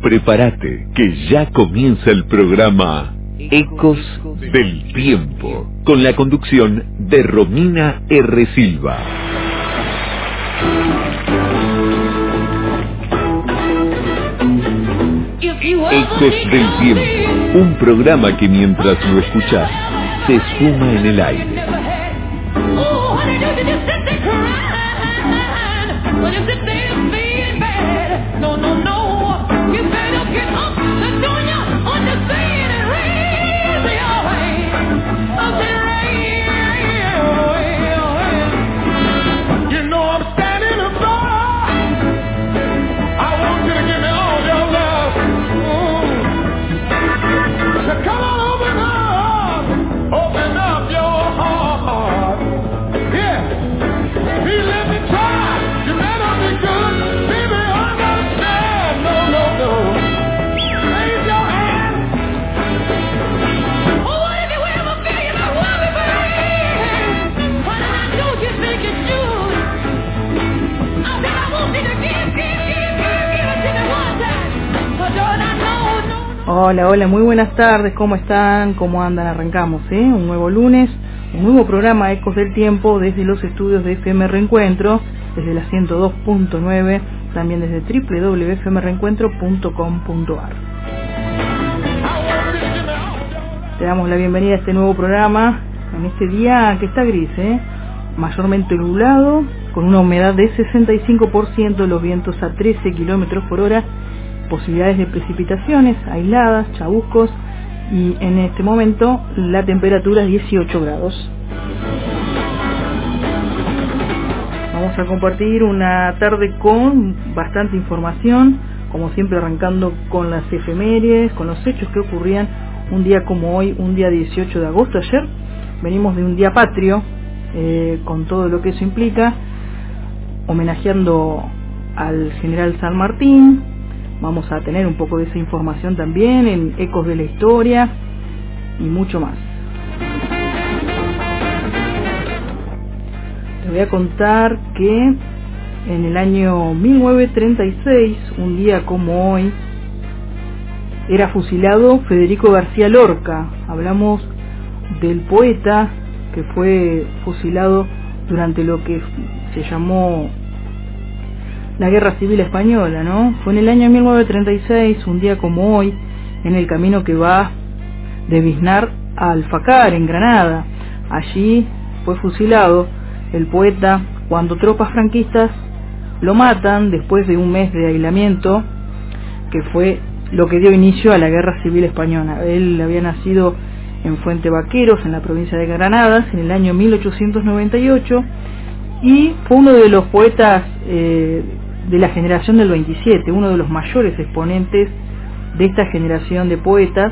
Prepárate, que ya comienza el programa Ecos del Tiempo, con la conducción de Romina R. Silva. Ecos del Tiempo, un programa que mientras lo escuchás, se esfuma en el aire. Hola, muy buenas tardes, ¿cómo están? ¿Cómo andan? Arrancamos, un nuevo lunes, un nuevo programa Ecos del Tiempo desde los estudios de FM Reencuentro, desde la 102.9, también desde www.fmreencuentro.com.ar. Te damos la bienvenida a este nuevo programa, en este día que está gris, mayormente nublado, con una humedad de 65%, los vientos a 13 kilómetros por hora, posibilidades de precipitaciones aisladas, chaubuscos, y en este momento la temperatura es 18 grados. Vamos a compartir una tarde con bastante información, como siempre arrancando con las efemérides, con los hechos que ocurrían un día como hoy, un día 18 de agosto. Ayer venimos de un día patrio, con todo lo que eso implica, homenajeando al general San Martín. Vamos a tener un poco de esa información también en Ecos de la Historia y mucho más. Te voy a contar que en el año 1936, un día como hoy, era fusilado Federico García Lorca. Hablamos del poeta que fue fusilado durante lo que se llamó la Guerra Civil Española, ¿no? Fue en el año 1936, un día como hoy, en el camino que va de Biznar a Alfacar, en Granada. Allí fue fusilado el poeta cuando tropas franquistas lo matan después de un mes de aislamiento, que fue lo que dio inicio a la Guerra Civil Española. Él había nacido en Fuente Vaqueros, en la provincia de Granada, en el año 1898, y fue uno de los poetas de la generación del 27, uno de los mayores exponentes de esta generación de poetas,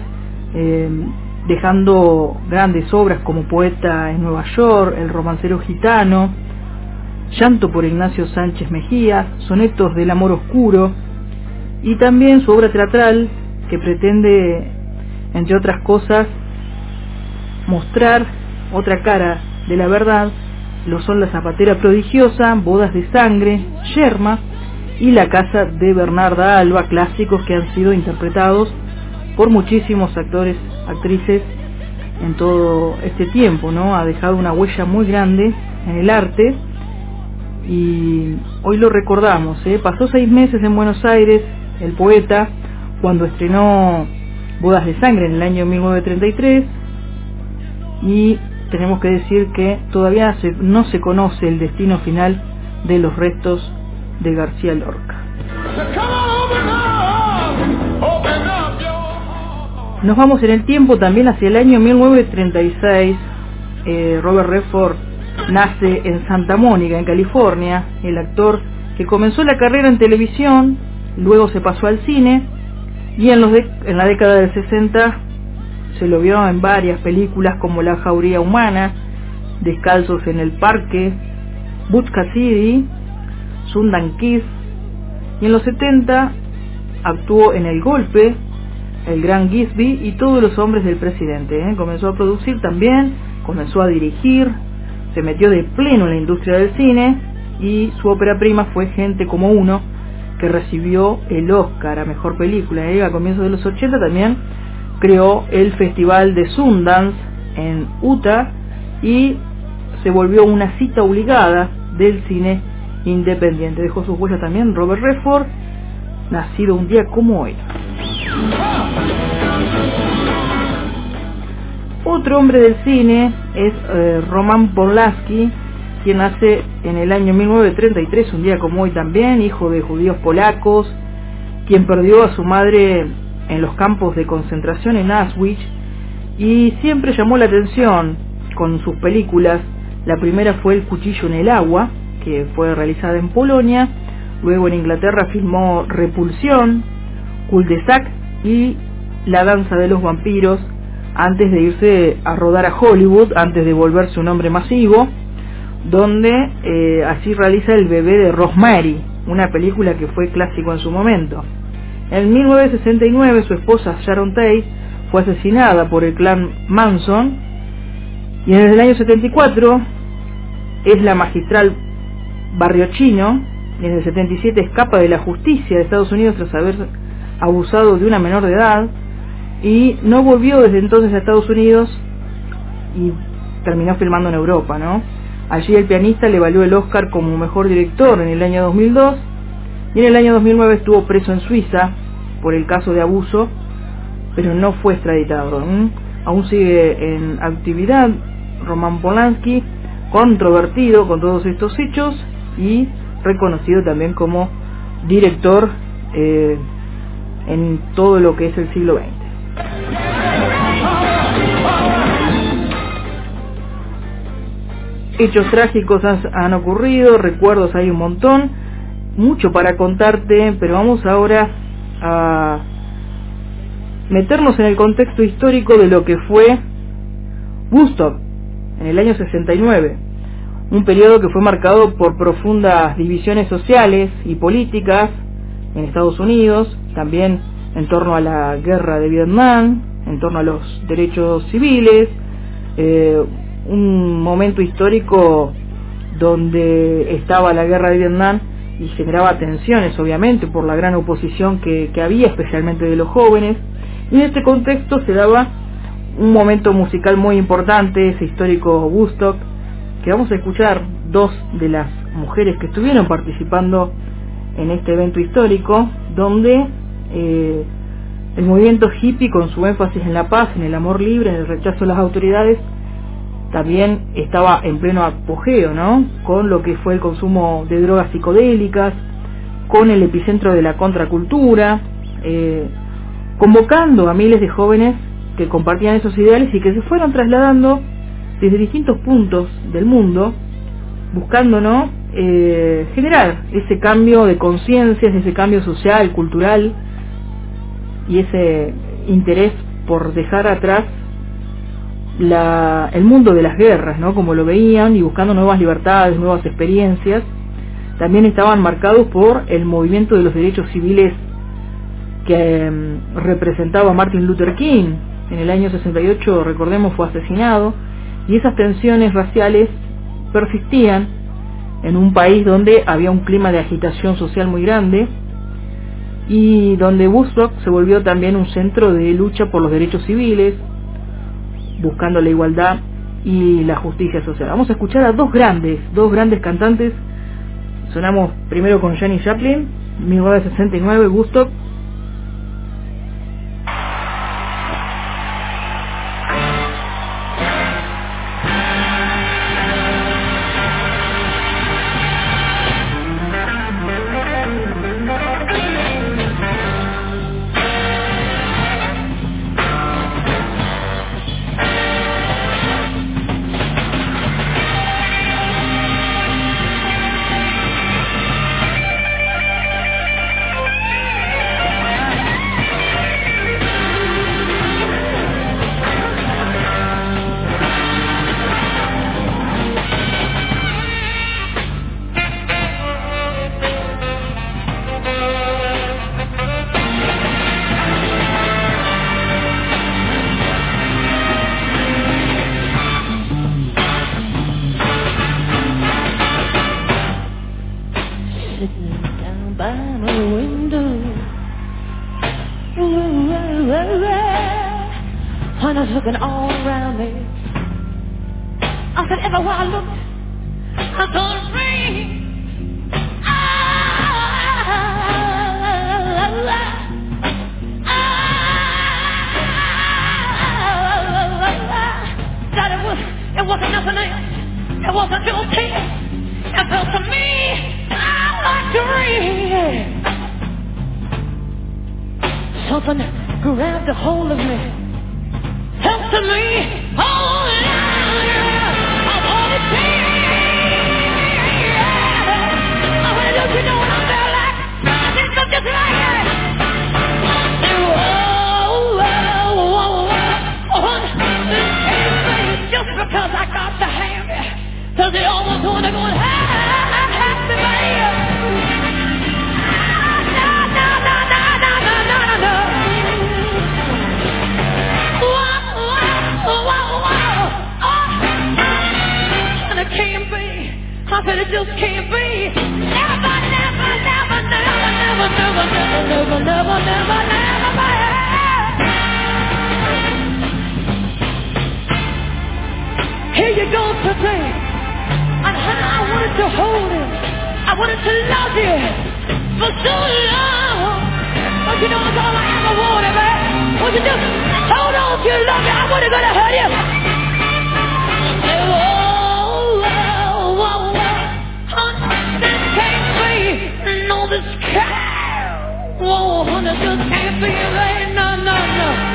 dejando grandes obras como Poeta en Nueva York, El romancero gitano, Llanto por Ignacio Sánchez Mejía, Sonetos del amor oscuro, y también su obra teatral, que pretende, entre otras cosas, mostrar otra cara de la verdad. Lo son La zapatera prodigiosa, Bodas de sangre, Yerma y La casa de Bernarda Alba, clásicos que han sido interpretados por muchísimos actores, actrices en todo este tiempo, ¿no? Ha dejado una huella muy grande en el arte y hoy lo recordamos, Pasó 6 meses en Buenos Aires el poeta cuando estrenó Bodas de sangre en el año 1933, y tenemos que decir que todavía no se conoce el destino final de los restos de García Lorca. Nos vamos en el tiempo también hacia el año 1936. Robert Redford nace en Santa Mónica, en California. El actor que comenzó la carrera en televisión, luego se pasó al cine, y en la década del 60 se lo vio en varias películas como La jauría humana, Descalzos en el parque, Butch Cassidy, Sundance Kid, y en los 70 actuó en El golpe, El gran Gatsby y Todos los hombres del presidente. Comenzó a producir también, comenzó a dirigir, se metió de pleno en la industria del cine, y su ópera prima fue Gente como uno, que recibió el Oscar a Mejor Película. A comienzos de los 80 también creó el Festival de Sundance en Utah y se volvió una cita obligada del cine independiente. Dejó sus huellas también Robert Redford, nacido un día como hoy. Otro hombre del cine es Roman Polanski, quien nace en el año 1933, un día como hoy también, hijo de judíos polacos, quien perdió a su madre en los campos de concentración en Auschwitz, y siempre llamó la atención con sus películas. La primera fue El cuchillo en el agua, que fue realizada en Polonia. Luego en Inglaterra filmó Repulsión, Cul-de-sac y La danza de los vampiros, antes de irse a rodar a Hollywood, antes de volverse un hombre masivo, donde así realiza El bebé de Rosemary, una película que fue clásico en su momento. En 1969 su esposa Sharon Tate fue asesinada por el clan Manson, y en el año 74 es la magistral Barrio Chino, y en el 77 escapa de la justicia de Estados Unidos tras haber abusado de una menor de edad, y no volvió desde entonces a Estados Unidos y terminó filmando en Europa, ¿no? Allí el pianista le valió el Oscar como mejor director en el año 2002, y en el año 2009 estuvo preso en Suiza por el caso de abuso, pero no fue extraditado. Aún sigue en actividad Roman Polanski, controvertido con todos estos hechos y reconocido también como director en todo lo que es el siglo XX. Hechos trágicos han ocurrido, recuerdos hay un montón, mucho para contarte, pero vamos ahora a meternos en el contexto histórico de lo que fue Woodstock en el año 69, un periodo que fue marcado por profundas divisiones sociales y políticas en Estados Unidos, también en torno a la guerra de Vietnam, en torno a los derechos civiles, un momento histórico donde estaba la guerra de Vietnam y generaba tensiones, obviamente, por la gran oposición que había, especialmente de los jóvenes, y en este contexto se daba un momento musical muy importante, ese histórico Woodstock, que vamos a escuchar dos de las mujeres que estuvieron participando en este evento histórico, donde el movimiento hippie, con su énfasis en la paz, en el amor libre, en el rechazo a las autoridades, también estaba en pleno apogeo, ¿no? Con lo que fue el consumo de drogas psicodélicas, con el epicentro de la contracultura, convocando a miles de jóvenes que compartían esos ideales y que se fueron trasladando desde distintos puntos del mundo, buscando, ¿no?, generar ese cambio de conciencias, ese cambio social, cultural, y ese interés por dejar atrás el mundo de las guerras, ¿no?, como lo veían, y buscando nuevas libertades, nuevas experiencias. También estaban marcados por el movimiento de los derechos civiles que representaba Martin Luther King. En el año 68, recordemos, fue asesinado, y esas tensiones raciales persistían en un país donde había un clima de agitación social muy grande, y donde Woodstock se volvió también un centro de lucha por los derechos civiles, buscando la igualdad y la justicia social. Vamos a escuchar a dos grandes cantantes. Sonamos primero con Janis Joplin, 1969, Woodstock. When I was looking all around me, I said, everywhere I looked, I saw a ring. That it wasn't nothing else. It wasn't your tears. It felt to me like a dream. Something grabbed a hold of me. Felt to me, oh yeah, I want to see. I want to let you know what I'm there like. This looks just like it. Just because I got the hand, cause they almost want to go and have me, baby. And it can't be. I said it just can't be. Never, never, never, never, never, never, never, never, never, never. Here you go today. And honey, I wanted to hold it. I wanted to love you for so long. But you know it's all I ever wanted, man. Would you just hold on to your love? I wasn't gonna hurt you. This can't be. No, this can't. Whoa, honey, this can't be. No, no, no.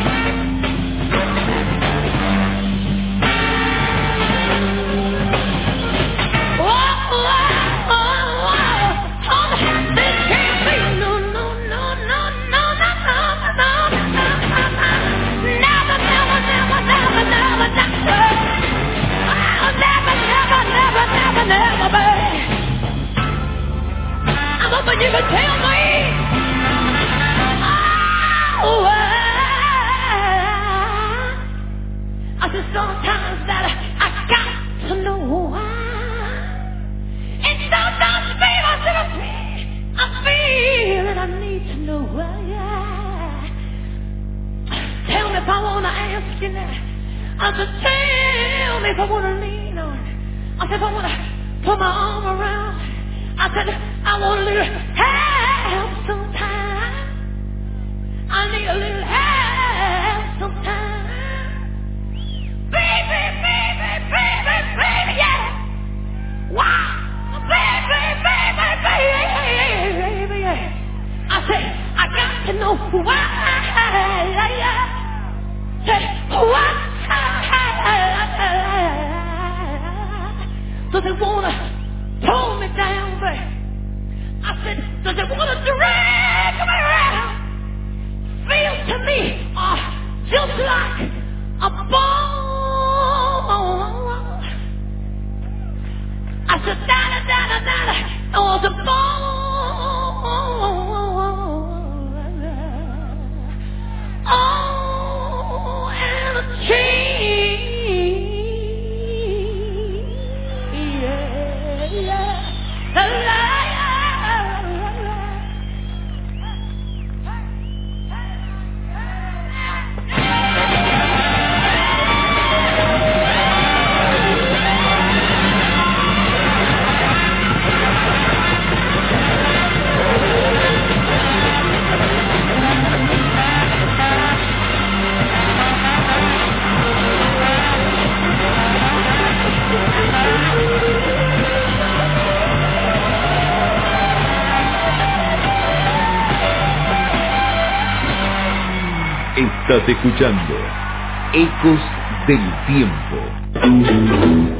But you can tell me, oh, I said sometimes that I got to know why. And sometimes, babe, I said I feel that I need to know why. Tell me if I want to ask you now. I said, tell me if I want to lean on. I said, if I want to put my arm around. I said, I want a little help sometimes. I need a little help sometimes. Baby, baby, baby, baby, yeah. Wow. Baby, baby, baby, baby, yeah. I said, I got to know why. Said, why? Does it want to pull me down, babe? I said, does it want to drag me around? Feels to me just like a ball. I said, da-da-da-da-da-da, it was a ball. Oh, and a chain. Estás escuchando Ecos del Tiempo.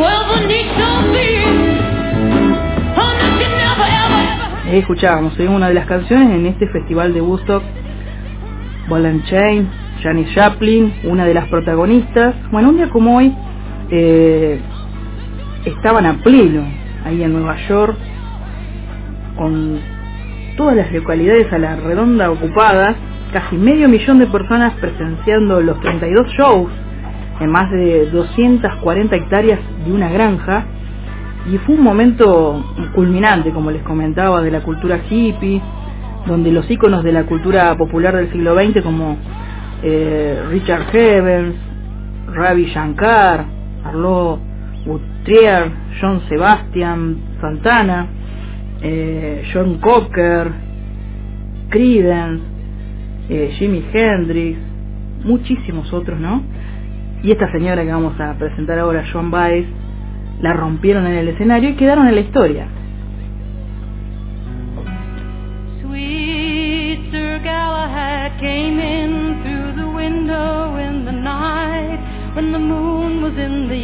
Escuchábamos una de las canciones en este festival de Woodstock, Ball and Chain, Janis Joplin, una de las protagonistas. Bueno, un día como hoy estaban a pleno ahí en Nueva York, con todas las localidades a la redonda ocupadas, casi 500.000 de personas presenciando los 32 shows en más de 240 hectáreas de una granja, y fue un momento culminante, como les comentaba, de la cultura hippie, donde los íconos de la cultura popular del siglo XX como Richard Evans, Ravi Shankar, Arlo Guthrie, John Sebastian, Santana, John Cocker, Creedence, Jimi Hendrix, muchísimos otros, ¿no? Y esta señora que vamos a presentar ahora, Joan Baez, la rompieron en el escenario y quedaron en la historia. Sweet Sir Galahad came in through the window in the night when the moon was in the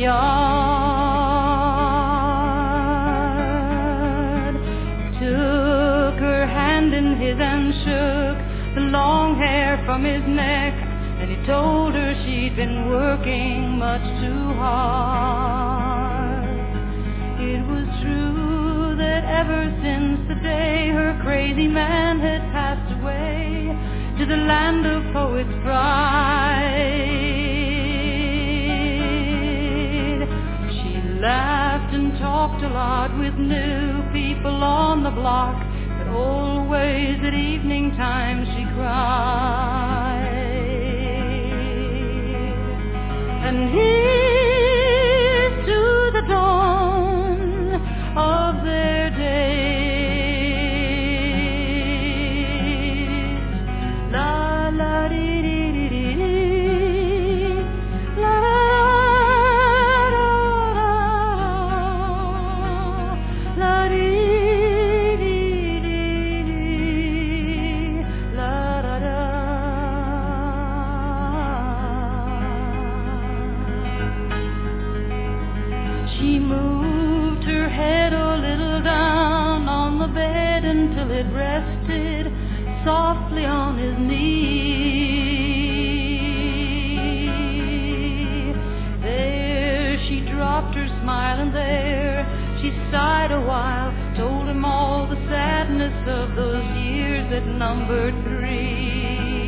yard. Took her hand in his and shook the long hair from his neck, and he told her she'd been working much too hard. It was true that ever since the day her crazy man had passed away to the land of poets' pride, she laughed and talked a lot with new people on the block, but always at evening time she cried. And here's to the dawn of their days. La la dee dee dee dee dee. La la la la la dee dee dee dee. La da da. She moved her head a little down on the bed until it rested softly on his knee. There she dropped her smile, and there she sighed a while, told him all the sadness of those years that numbered 3.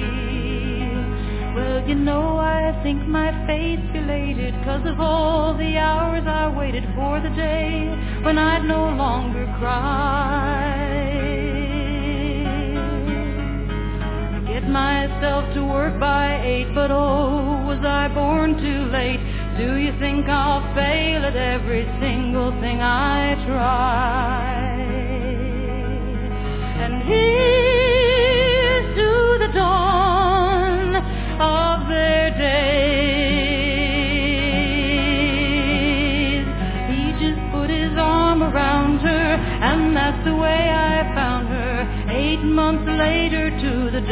Well, you know, I think my fate's belated 'cause of all the hours I waited for the day when I'd no longer cry. I get myself to work by 8, but oh, was I born too late? Do you think I'll fail at every single thing I try? And here's to the dawn of their days. He just put his arm around her, and that's the way I found her 8 months later to the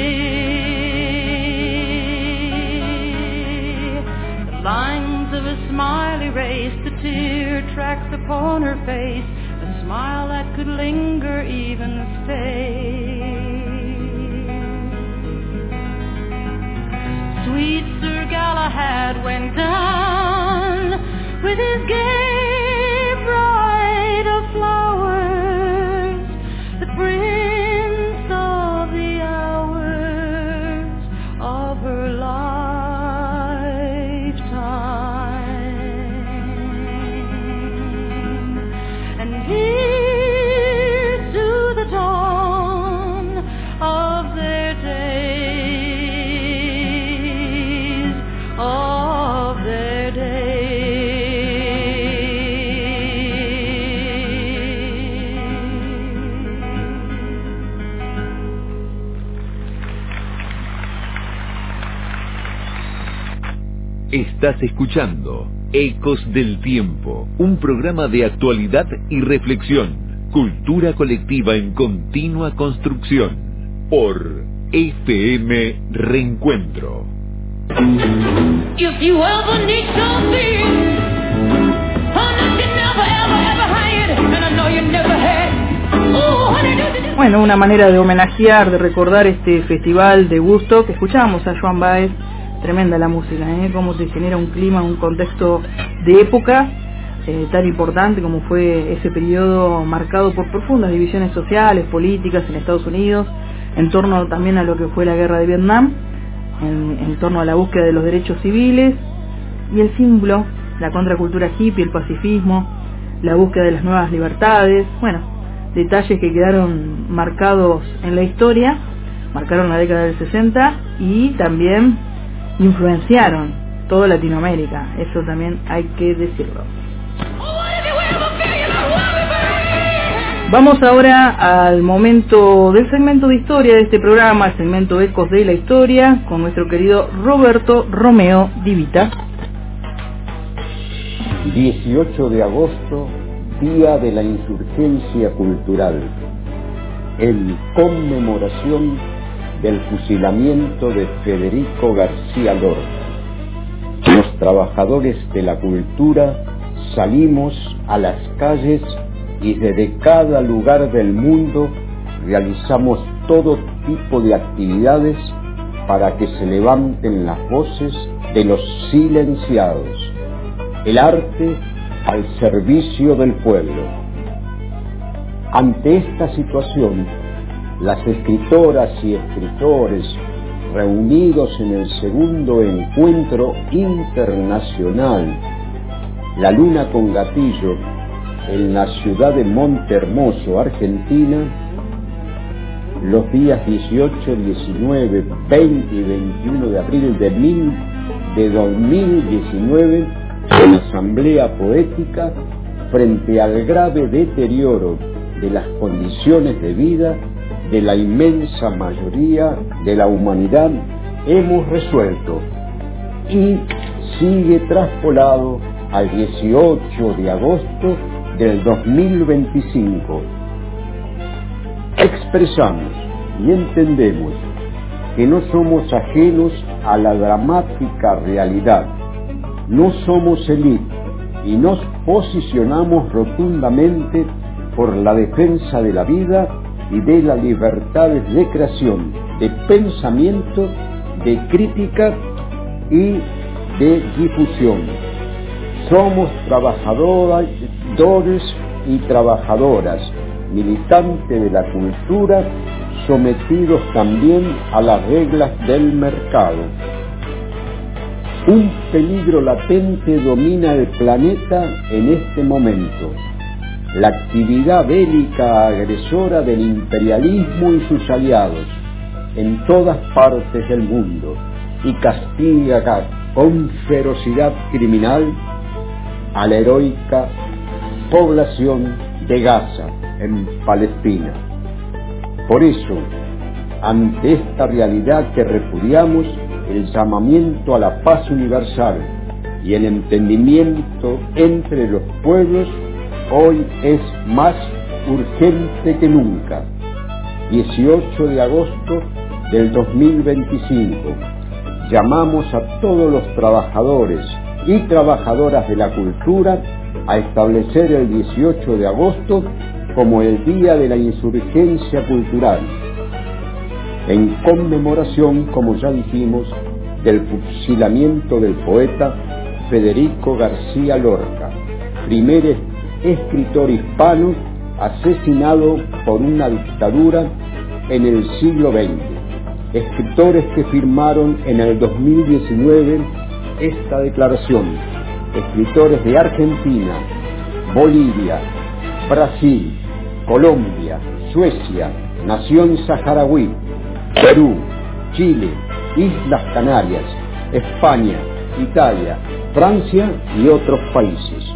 day. The lines of a smile erased the tear tracks upon her face, a smile that could linger, even stay. Sweet Sir Galahad went down with his gay bride of flowers, the prince of the hours of her lifetime. And here's to the dawn of their days, of their days. Estás escuchando Ecos del Tiempo, un programa de actualidad y reflexión, cultura colectiva en continua construcción, por FM Reencuentro. If you ever need something, honey, you never, ever, ever had, and I know you never had. Ooh, honey, Bueno, una manera de homenajear, de recordar este festival de Woodstock. Escuchábamos a Joan Baez, tremenda la música, cómo se genera un clima, un contexto de época tan importante como fue ese periodo marcado por profundas divisiones sociales, políticas en Estados Unidos, en torno también a lo que fue la guerra de Vietnam, en torno a la búsqueda de los derechos civiles y el símbolo, la contracultura hippie, el pacifismo, la búsqueda de las nuevas libertades. Bueno, detalles que quedaron marcados en la historia, marcaron la década del 60 y también influenciaron toda Latinoamérica. Eso también hay que decirlo. Vamos ahora al momento del segmento de historia de este programa, el segmento Ecos de la Historia, con nuestro querido Roberto Romeo Di Vita. 18 de agosto, Día de la Insurgencia Cultural, en conmemoración del fusilamiento de Federico García Lorca. Los trabajadores de la cultura salimos a las calles y desde cada lugar del mundo realizamos todo tipo de actividades para que se levanten las voces de los silenciados. El arte al servicio del pueblo. Ante esta situación, las escritoras y escritores reunidos en el segundo encuentro internacional La Luna con Gatillo en la ciudad de Montehermoso, Argentina, los días 18, 19, 20 y 21 de abril de 2019, en asamblea poética, frente al grave deterioro de las condiciones de vida de la inmensa mayoría de la humanidad, hemos resuelto, y sigue traspolado al 18 de agosto del 2025. Expresamos y entendemos que no somos ajenos a la dramática realidad. No somos élite y nos posicionamos rotundamente por la defensa de la vida y de las libertades de creación, de pensamiento, de crítica y de difusión. Somos trabajadores y trabajadoras, militantes de la cultura, sometidos también a las reglas del mercado. Un peligro latente domina el planeta en este momento: la actividad bélica agresora del imperialismo y sus aliados en todas partes del mundo, y castiga con ferocidad criminal a la heroica población de Gaza, en Palestina. Por eso, ante esta realidad que repudiamos, el llamamiento a la paz universal y el entendimiento entre los pueblos hoy es más urgente que nunca. 18 de agosto del 2025. Llamamos a todos los trabajadores y trabajadoras de la cultura a establecer el 18 de agosto como el Día de la Insurgencia Cultural, en conmemoración, como ya dijimos, del fusilamiento del poeta Federico García Lorca, primer escritor hispano asesinado por una dictadura en el siglo XX. Escritores que firmaron en el 2019 esta declaración, escritores de Argentina, Bolivia, Brasil, Colombia, Suecia, Nación Saharaui, Perú, Chile, Islas Canarias, España, Italia, Francia y otros países.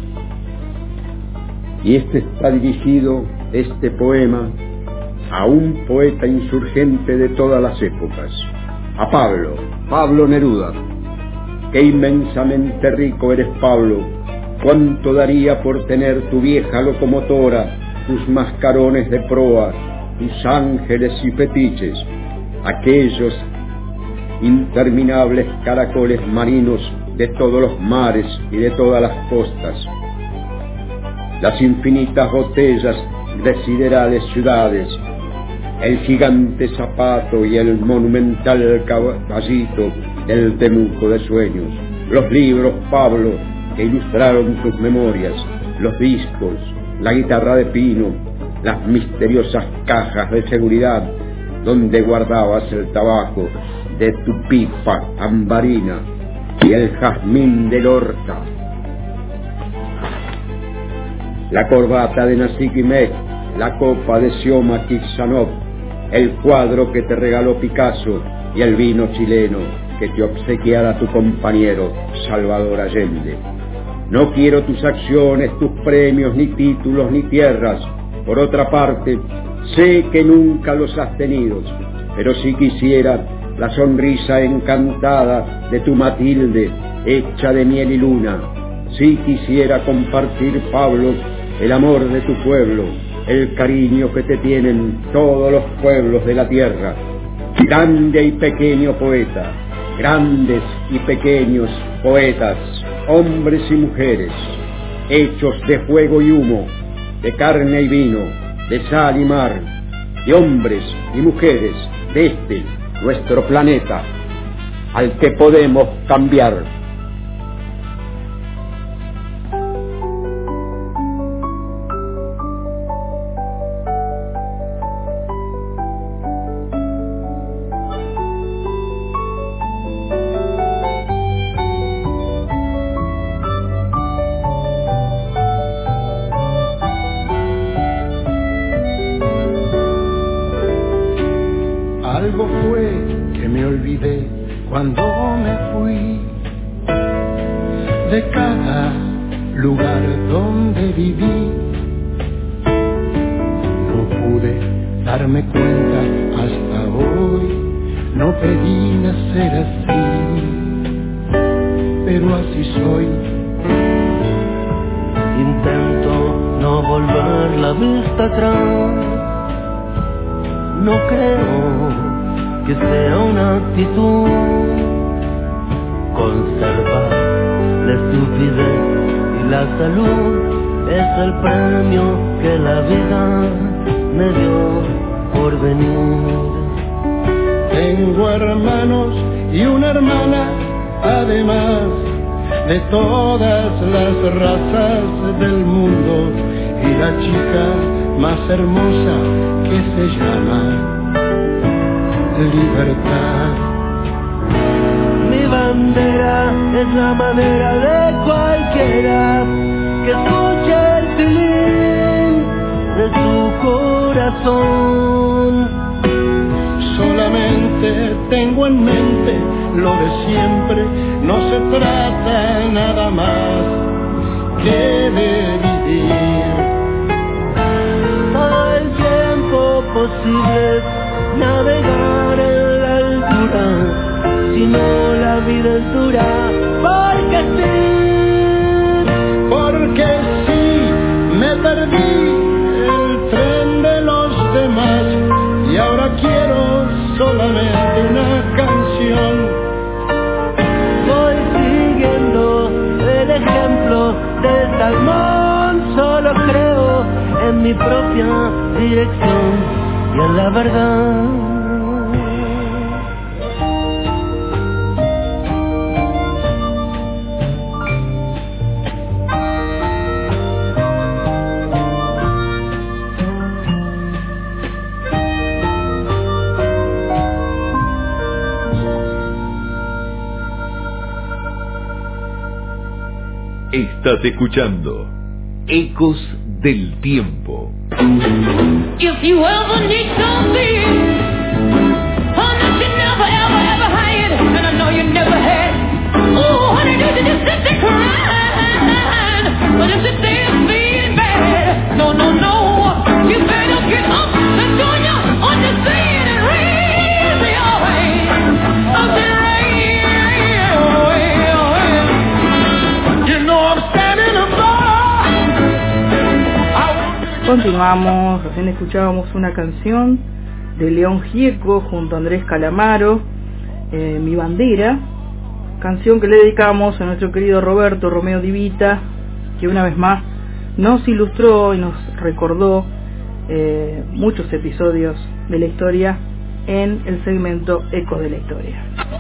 Y está dirigido, este poema, a un poeta insurgente de todas las épocas, a Pablo Neruda. Qué inmensamente rico eres, Pablo, cuánto daría por tener tu vieja locomotora, tus mascarones de proa, tus ángeles y fetiches, aquellos interminables caracoles marinos de todos los mares y de todas las costas, las infinitas botellas de siderales ciudades, el gigante zapato y el monumental caballito del Temuco de sueños, los libros, Pablo, que ilustraron tus memorias, los discos, la guitarra de pino, las misteriosas cajas de seguridad donde guardabas el tabaco de tu pipa ambarina y el jazmín de Lorca, la corbata de Nasikimek la copa de Xioma Kixanov, el cuadro que te regaló Picasso y el vino chileno que te obsequiara tu compañero Salvador Allende. No quiero tus acciones, tus premios, ni títulos, ni tierras. Por otra parte, sé que nunca los has tenido, pero sí quisiera la sonrisa encantada de tu Matilde, hecha de miel y luna. Sí quisiera compartir, Pablo, el amor de tu pueblo, el cariño que te tienen todos los pueblos de la tierra. Grande y pequeño poeta, grandes y pequeños poetas, hombres y mujeres, hechos de fuego y humo, de carne y vino, de sal y mar, de hombres y mujeres de este, nuestro planeta, al que podemos cambiar. Algo fue que me olvidé cuando me fui de cada lugar donde viví. No pude darme cuenta hasta hoy, no pedí nacer así, pero así soy. Intento no volver la vista atrás, no creo que sea una actitud. Conservar la estupidez y la salud es el premio que la vida me dio por venir. Tengo hermanos y una hermana, además de todas las razas del mundo, y la chica más hermosa que se llama libertad. Mi bandera es la madera de cualquiera que escuche el pilín de su corazón. Solamente tengo en mente lo de siempre, no se trata nada más que de vivir. Todo el tiempo posible navegar en la altura, si no la vida es dura, porque sí, me perdí el tren de los demás y ahora quiero solamente una canción. Voy siguiendo el ejemplo de Salmón, solo creo en mi propia dirección y en la verdad. Estás escuchando Ecos del Tiempo. If you ever need something, honey, you never, ever, ever had, and I know you never had. Oh, honey, you just sit there crying, but if the day is feeling bad, no, no, no, you better get up and join you on the scene and raise your hand. I'm saying raise, you know I'm standing above. Continuamos, recién escuchábamos una canción de León Gieco junto a Andrés Calamaro, Mi Bandera, canción que le dedicamos a nuestro querido Roberto Romeo Di Vita, que una vez más nos ilustró y nos recordó muchos episodios de la historia en el segmento Ecos de la Historia.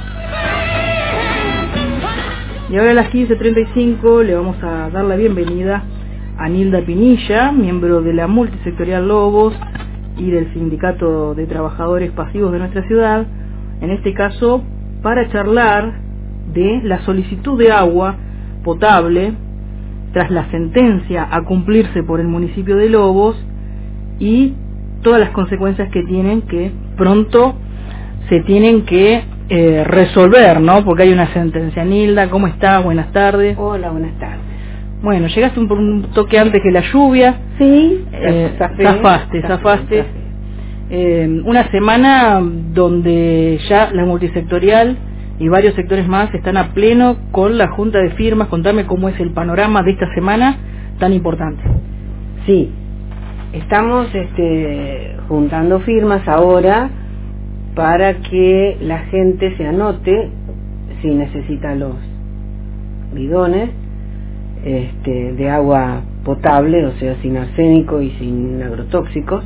Y ahora a las 15:35 le vamos a dar la bienvenida a Nilda Pinilla, miembro de la multisectorial Lobos y del Sindicato de Trabajadores Pasivos de nuestra ciudad, en este caso para charlar de la solicitud de agua potable tras la sentencia a cumplirse por el municipio de Lobos y todas las consecuencias que tienen, que pronto se tienen que resolver, ¿no? Porque hay una sentencia. Nilda, ¿cómo estás? Buenas tardes. Hola, buenas tardes. Bueno, llegaste un toque antes que la lluvia. Sí, zafaste. Una semana donde ya la multisectorial y varios sectores más están a pleno con la junta de firmas. Contame cómo es el panorama de esta semana tan importante. Sí, estamos juntando firmas ahora para que la gente se anote si necesita los bidones de agua potable, o sea, sin arsénico y sin agrotóxicos,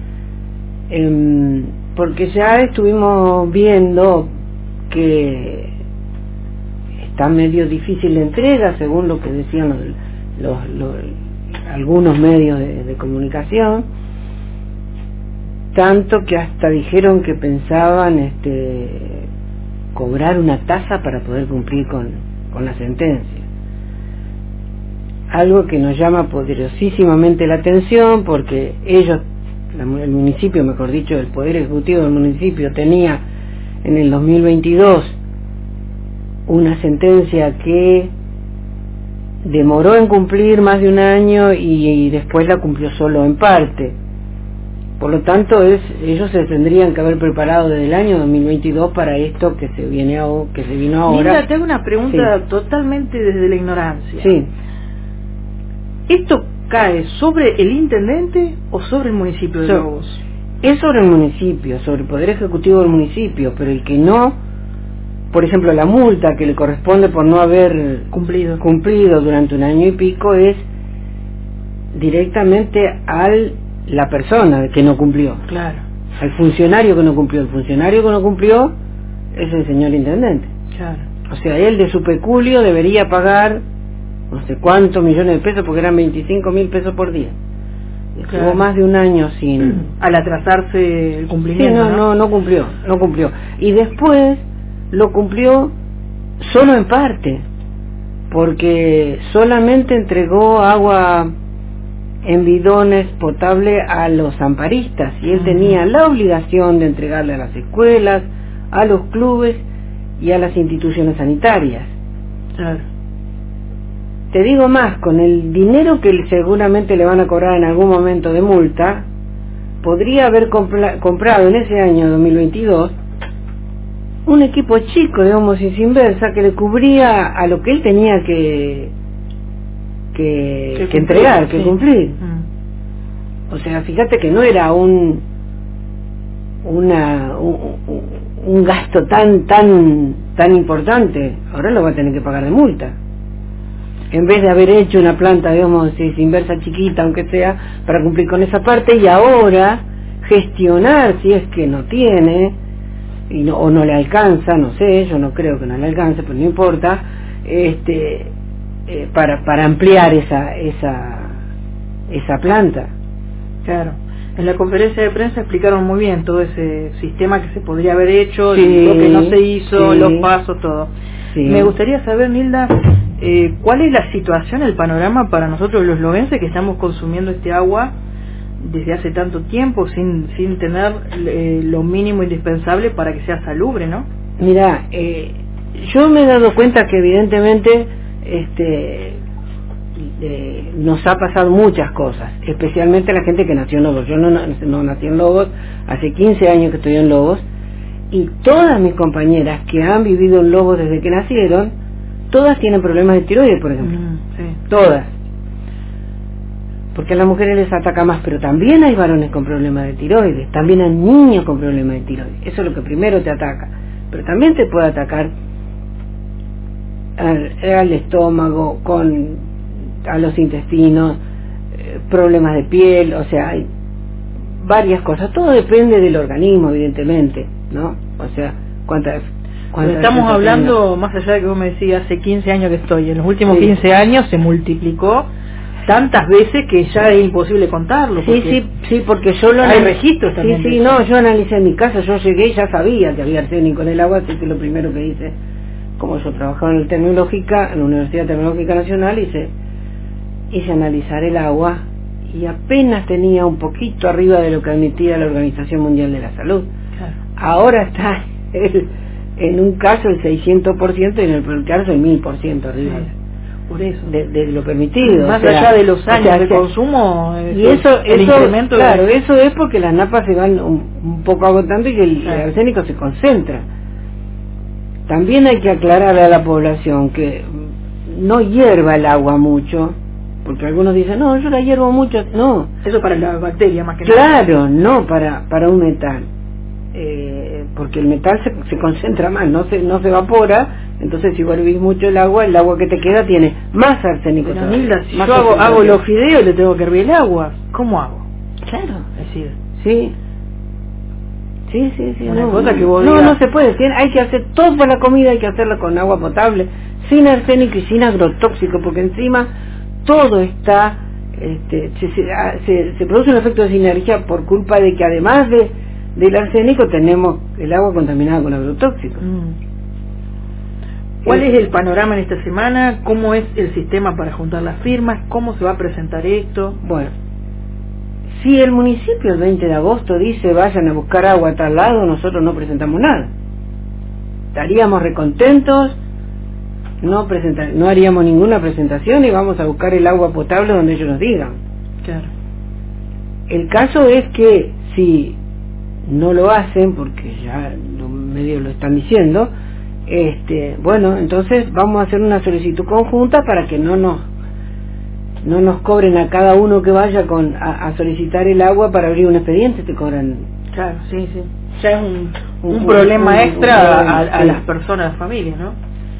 porque ya estuvimos viendo que está medio difícil la entrega, según lo que decían algunos medios de comunicación, tanto que hasta dijeron que pensaban cobrar una tasa para poder cumplir con la sentencia. Algo que nos llama poderosísimamente la atención, porque ellos, el municipio, mejor dicho, el Poder Ejecutivo del municipio tenía en el 2022 una sentencia que demoró en cumplir más de un año y después la cumplió solo en parte. Por lo tanto, ellos se tendrían que haber preparado desde el año 2022 para esto que se vino ahora. Mira, te hago una pregunta totalmente desde la ignorancia. Sí. ¿Esto cae sobre el intendente o sobre el municipio de Lobos? Es sobre el municipio, sobre el Poder Ejecutivo del municipio, pero el que no, por ejemplo, la multa que le corresponde por no haber cumplido durante un año y pico es directamente la persona que no cumplió. Claro. Al funcionario que no cumplió. El funcionario que no cumplió es el señor intendente. Claro. O sea, él de su peculio debería pagar no sé cuántos millones de pesos, porque eran 25.000 pesos por día. Estuvo más de un año sin... Al atrasarse el cumplimiento. Sí, no cumplió. Y después lo cumplió solo en parte, porque solamente entregó agua en bidones potable a los amparistas, y él tenía la obligación de entregarle a las escuelas, a los clubes y a las instituciones sanitarias. Claro. Te digo más, con el dinero que seguramente le van a cobrar en algún momento de multa, podría haber comprado en ese año 2022 un equipo chico de ósmosis inversa que le cubría a lo que él tenía que entregar, que cumplir. O sea, fíjate que no era un gasto tan importante. Ahora lo va a tener que pagar de multa, en vez de haber hecho una planta de ósmosis inversa chiquita, aunque sea, para cumplir con esa parte, y ahora gestionar, si es que no tiene o no le alcanza, no sé, yo no creo que no le alcance, pero no importa, para ampliar esa planta. Claro. En la conferencia de prensa explicaron muy bien todo ese sistema que se podría haber hecho, sí, lo que no se hizo, los pasos, todo. Sí. Me gustaría saber, Nilda, ¿cuál es la situación, el panorama para nosotros los lobenses que estamos consumiendo este agua desde hace tanto tiempo sin tener lo mínimo indispensable para que sea salubre, ¿no? Mira, yo me he dado cuenta que evidentemente nos ha pasado muchas cosas, especialmente la gente que nació en Lobos. Yo no nací en Lobos, hace 15 años que estoy en Lobos, y todas mis compañeras que han vivido en Lobos desde que nacieron, todas tienen problemas de tiroides, por ejemplo. Sí. Todas. Porque a las mujeres les ataca más, pero también hay varones con problemas de tiroides, también hay niños con problemas de tiroides. Eso es lo que primero te ataca, pero también te puede atacar al estómago, a los intestinos, problemas de piel, o sea, hay varias cosas. Todo depende del organismo, evidentemente, ¿no? O sea, cuántas estamos hablando, más allá de que vos me decías, hace 15 años que estoy, en los últimos 15 años se multiplicó tantas veces que ya es imposible contarlo. Sí, porque yo hay registros también. Sí, yo analicé en mi casa, yo llegué y ya sabía que había arsénico en el agua, así que lo primero que hice, como yo trabajaba en la Universidad Tecnológica Nacional, hice analizar el agua, y apenas tenía un poquito arriba de lo que admitía la Organización Mundial de la Salud. Claro. Ahora está en un caso el 600% y en el peor caso el 1000% arriba. Sí. Por eso. De lo permitido. Más o sea, allá de los años o sea, de consumo, y eso incremento claro, eso es porque las napas se van un poco agotando y el arsénico se concentra. También hay que aclararle a la población que no hierva el agua mucho, porque algunos dicen, no, yo la hiervo mucho. No. Eso para la bacteria más que nada. No para un metal. Porque el metal se concentra más, no se evapora. Entonces si volvís mucho el agua que te queda tiene más arsénico. Pero Nilda, si yo hago los fideos y le tengo que hervir el agua, ¿cómo hago? Claro. Es decir, sí. No se puede. Hay que hacer toda la comida, hay que hacerla con agua potable, sin arsénico y sin agrotóxico, porque encima todo está, se produce un efecto de sinergia por culpa de que además del arsénico tenemos el agua contaminada con agrotóxicos. ¿Cuál es el panorama en esta semana? ¿Cómo es el sistema para juntar las firmas? ¿Cómo se va a presentar esto? Bueno, si el municipio el 20 de agosto dice vayan a buscar agua a tal lado, nosotros no presentamos nada. Estaríamos recontentos, no haríamos ninguna presentación y vamos a buscar el agua potable donde ellos nos digan. Claro. El caso es que si no lo hacen, porque ya los medios lo están diciendo, bueno, entonces vamos a hacer una solicitud conjunta para que no nos cobren a cada uno que vaya a solicitar el agua para abrir un expediente, te cobran. Claro, sí. Ya es un problema extra a las personas, a las familias, ¿no?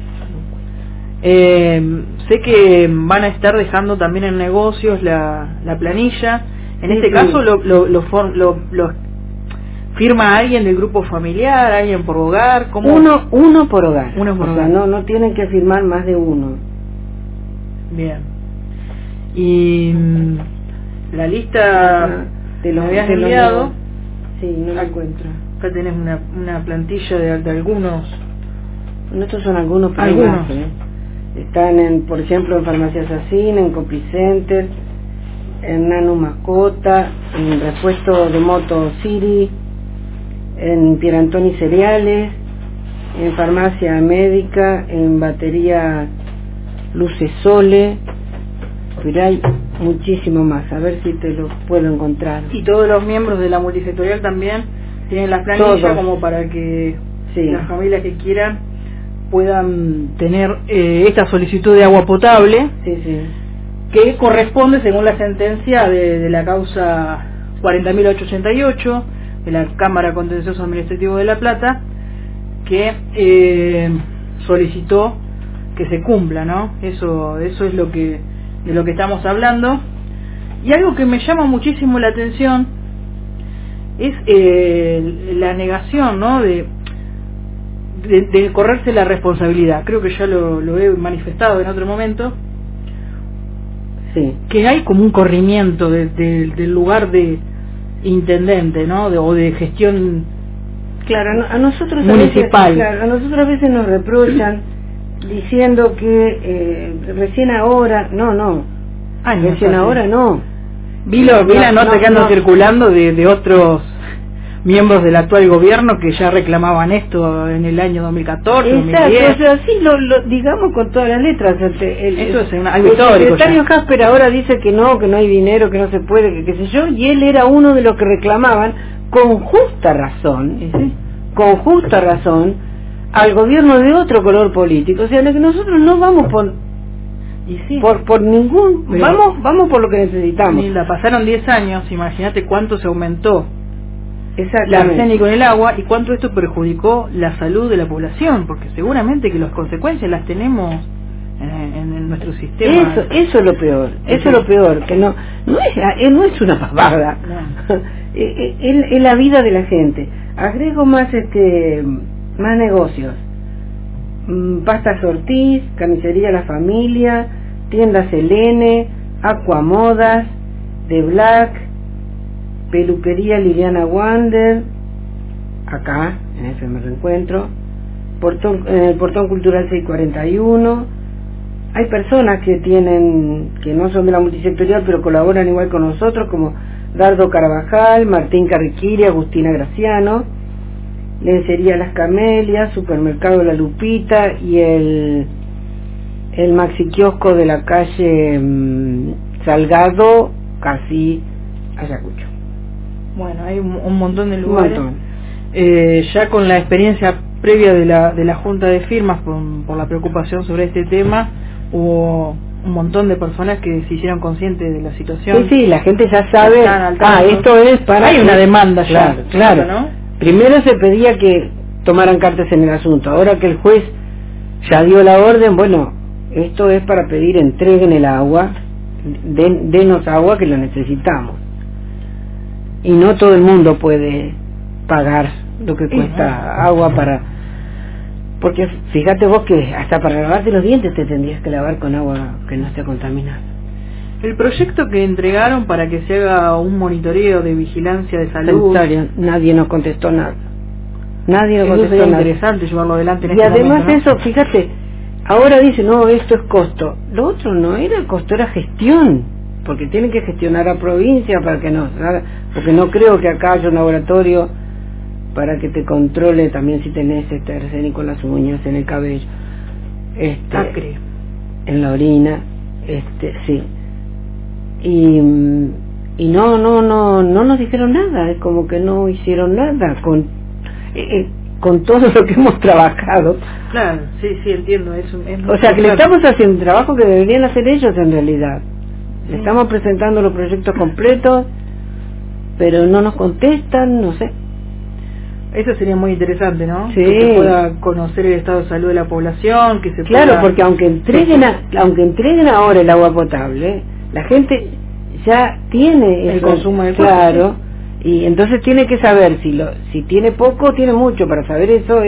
Sé que van a estar dejando también en negocios la planilla. En este caso lo firma alguien del grupo familiar, alguien por hogar. ¿Cómo? Uno por hogar. Uno por hogar. Sea, no tienen que firmar más de uno. Bien. Y la lista de los habías enviado. Sí, no la encuentro. Acá tenés una plantilla de algunos. Estos son algunos problemas. Están por ejemplo en Farmacia Assassina, en Copicenter, en Nano Mascota, en Repuesto de Moto City, en Pierantoni Cereales, en Farmacia Médica, en Batería Luces Sole, pero hay muchísimo más, a ver si te lo puedo encontrar. Y todos los miembros de la multisectorial también tienen las planillas como para que las familias que quieran puedan tener esta solicitud de agua potable, que corresponde según la sentencia de la causa 40.888 de la Cámara Contencioso Administrativo de La Plata, que solicitó que se cumpla, ¿no? Eso es de lo que estamos hablando. Y algo que me llama muchísimo la atención es la negación, ¿no? de correrse la responsabilidad. Creo que ya lo he manifestado en otro momento. Sí. Que hay como un corrimiento del lugar de intendente, ¿no? O de gestión. Claro, a nosotros municipal. A nosotros a veces nos reprochan diciendo que recién ahora, recién ahora no. Vi la nota que anda circulando de otros miembros del actual gobierno que ya reclamaban esto en el año 2014, Exacto, 2010. O sea, sí lo digamos con todas las letras. Eso es algo histórico. El secretario Casper ahora dice que no hay dinero, que no se puede, que qué sé yo, y él era uno de los que reclamaban con justa razón, al gobierno de otro color político. O sea, que nosotros no vamos por ningún, vamos por lo que necesitamos. Pasaron 10 años, imagínate cuánto se aumentó el arsénico arsénico en el agua y cuánto esto perjudicó la salud de la población, porque seguramente que las consecuencias las tenemos en nuestro sistema. Eso es lo peor, que no es una pavada, es la vida de la gente. Agrego más negocios, Pastas Ortiz, Carnicería La Familia, Tiendas Elene, Aquamodas, The Black, Peluquería Liliana Wander, acá en FM Reencuentro, en el Portón Cultural 641, hay personas que no son de la multisectorial, pero colaboran igual con nosotros, como Dardo Carabajal, Martín Carriquiri, Agustina Graciano, Lencería Las Camelias, Supermercado La Lupita y el Maxi Kiosco de la calle Salgado, casi Ayacucho. Bueno, hay un montón de lugares. Un montón. Ya con la experiencia previa de la junta de firmas por la preocupación sobre este tema, hubo un montón de personas que se hicieron conscientes de la situación. Sí, la gente ya sabe, esto es para... Hay una demanda ya. Claro. ¿No? Primero se pedía que tomaran cartas en el asunto, ahora que el juez ya dio la orden, bueno, esto es para pedir entreguen el agua, denos agua que lo necesitamos. Y no todo el mundo puede pagar lo que cuesta agua porque fíjate vos que hasta para lavarte los dientes te tendrías que lavar con agua que no esté contaminada. El proyecto que entregaron para que se haga un monitoreo de vigilancia de salud, nadie nos contestó nada. Eso sería interesante llevarlo adelante en y este además momento, ¿no? eso, fíjate, ahora dice, no, esto es costo. Lo otro no era costo, era gestión, porque tienen que gestionar a provincia para que no, porque no creo que acá haya un laboratorio para que te controle también si tenés arsénico en las uñas, en el cabello, Acre, en la orina, sí. Y no nos dijeron nada, es como que no hicieron nada con todo lo que hemos trabajado. Claro, sí, entiendo. O sea, que le estamos haciendo un trabajo que deberían hacer ellos en realidad. Le estamos presentando los proyectos completos, pero no nos contestan, no sé. Eso sería muy interesante, ¿no? Sí. Que se pueda conocer el estado de salud de la población, que se Claro, pueda... porque aunque entreguen ahora el agua potable, la gente ya tiene el consumo de claro, y entonces tiene que saber si tiene poco o tiene mucho. Para saber eso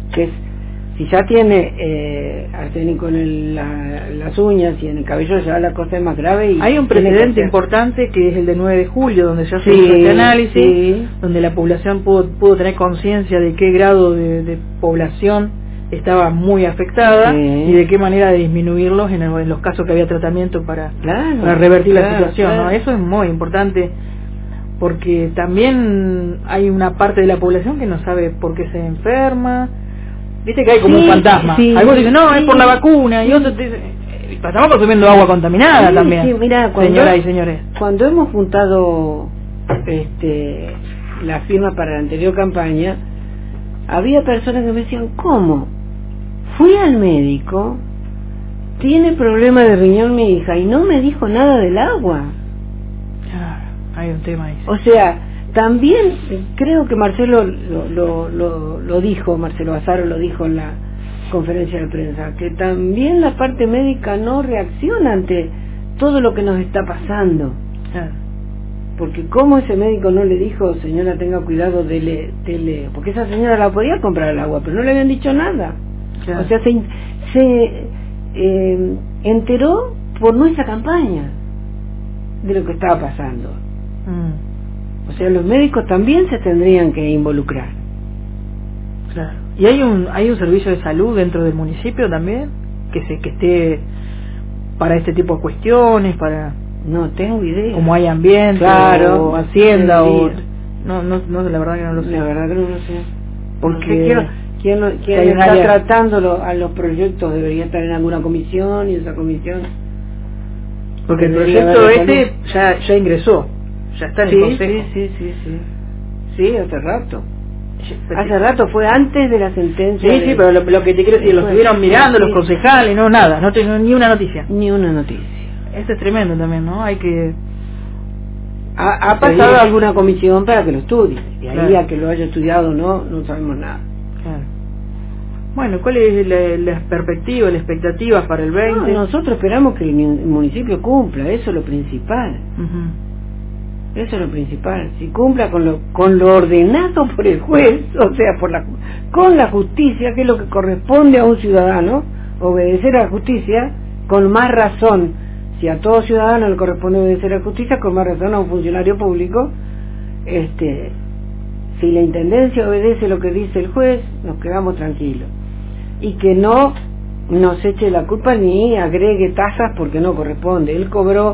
si ya tiene arsénico en las uñas y en el cabello, ya la cosa es más grave. Hay un precedente importante que es el de 9 de julio, donde ya se hizo este análisis, donde la población pudo tener conciencia de qué grado de población estaba muy afectada y de qué manera de disminuirlos en los casos que había tratamiento para revertir la situación. ¿No? Eso es muy importante, porque también hay una parte de la población que no sabe por qué se enferma. Viste que hay como un fantasma. Algunos dicen, no, es por la vacuna, y otros dicen, estamos consumiendo agua contaminada también. Sí, mira, señoras y señores. Cuando hemos juntado la firma para la anterior campaña, había personas que me decían, ¿cómo? Fui al médico, tiene problema de riñón mi hija, y no me dijo nada del agua. Claro, hay un tema ahí. O sea, también creo que Marcelo lo dijo, Marcelo Azaro lo dijo en la conferencia de prensa, que también la parte médica no reacciona ante todo lo que nos está pasando. Claro. Porque cómo ese médico no le dijo, señora, tenga cuidado, dele, porque esa señora la podía comprar el agua, pero no le habían dicho nada. Claro. O sea, se enteró por nuestra campaña de lo que estaba pasando. O sea, los médicos también se tendrían que involucrar. Claro. ¿Y hay un servicio de salud dentro del municipio también que esté para este tipo de cuestiones, para... No tengo idea. Como hay ambiente, claro, o hacienda, o... No, la verdad que no lo sé. La verdad que no lo sé. Porque... ¿Quién está tratando a los proyectos? Debería estar en alguna comisión, y esa comisión... Porque el proyecto ya ingresó. Ya está en el consejo. Sí, hace rato. Hace rato, fue antes de la sentencia. Sí, pero lo que te quiero decir, lo estuvieron mirando los concejales, no nada, no tengo ni una noticia. Ni una noticia. Esto es tremendo también, ¿no? Hay que... Ha pasado alguna comisión para que lo estudie. Y ahí a que lo haya estudiado o no sabemos nada. Claro. Bueno, ¿cuál es la perspectiva, la expectativa para el 20? Nosotros esperamos que el municipio cumpla, eso es lo principal. Eso es lo principal. Si cumpla con lo ordenado por el juez, o sea, con la justicia, que es lo que corresponde a un ciudadano, obedecer a la justicia, con más razón. Si a todo ciudadano le corresponde obedecer a la justicia, con más razón a un funcionario público. Si la intendencia obedece lo que dice el juez, nos quedamos tranquilos. Y que no nos eche la culpa ni agregue tasas porque no corresponde. Él cobró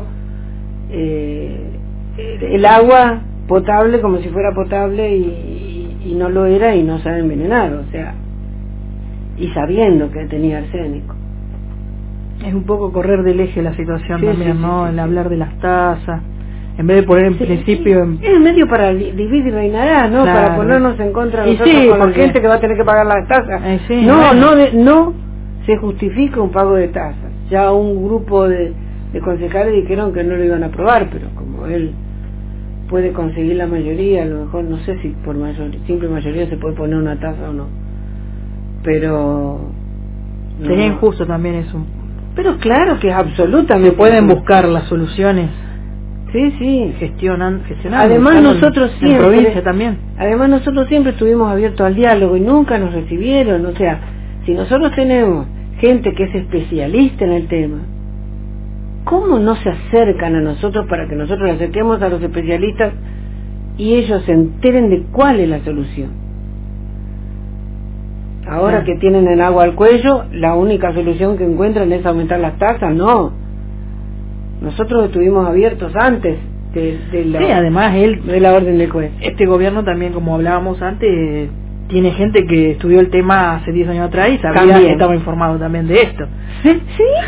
el agua potable como si fuera potable y no lo era y no se ha envenenado, o sea, y sabiendo que tenía arsénico. Es un poco correr del eje la situación, Sí, también, sí, ¿no? sí, El sí. hablar de las tasas, en vez de poner en principio... Es medio para divide y reinará, ¿no? Claro. Para ponernos en contra de Y nosotros sí, con la porque- gente que va a tener que pagar las tasas. sí, no, bueno. no se justifica un pago de tasas. Ya un grupo de concejales dijeron que no lo iban a aprobar, pero como él puede conseguir la mayoría, a lo mejor no sé si por simple mayoría se puede poner una tasa o no. Pero... no. Sería injusto también eso. Pero claro que es absolutamente... Se pueden injusto. buscar las soluciones Sí. gestionando. Además buscando nosotros en siempre... provincia también. Además nosotros siempre estuvimos abiertos al diálogo y nunca nos recibieron. O sea, si nosotros tenemos gente que es especialista en el tema, ¿cómo no se acercan a nosotros para que nosotros le acerquemos a los especialistas y ellos se enteren de cuál es la solución? Ahora que tienen el agua al cuello, la única solución que encuentran es aumentar las tasas. No, nosotros estuvimos abiertos antes de la, Sí, además él, de la orden de juez. este gobierno también, como hablábamos antes, tiene gente que estudió el tema hace 10 años atrás y sabía, También. estaba informado también de esto. Sí,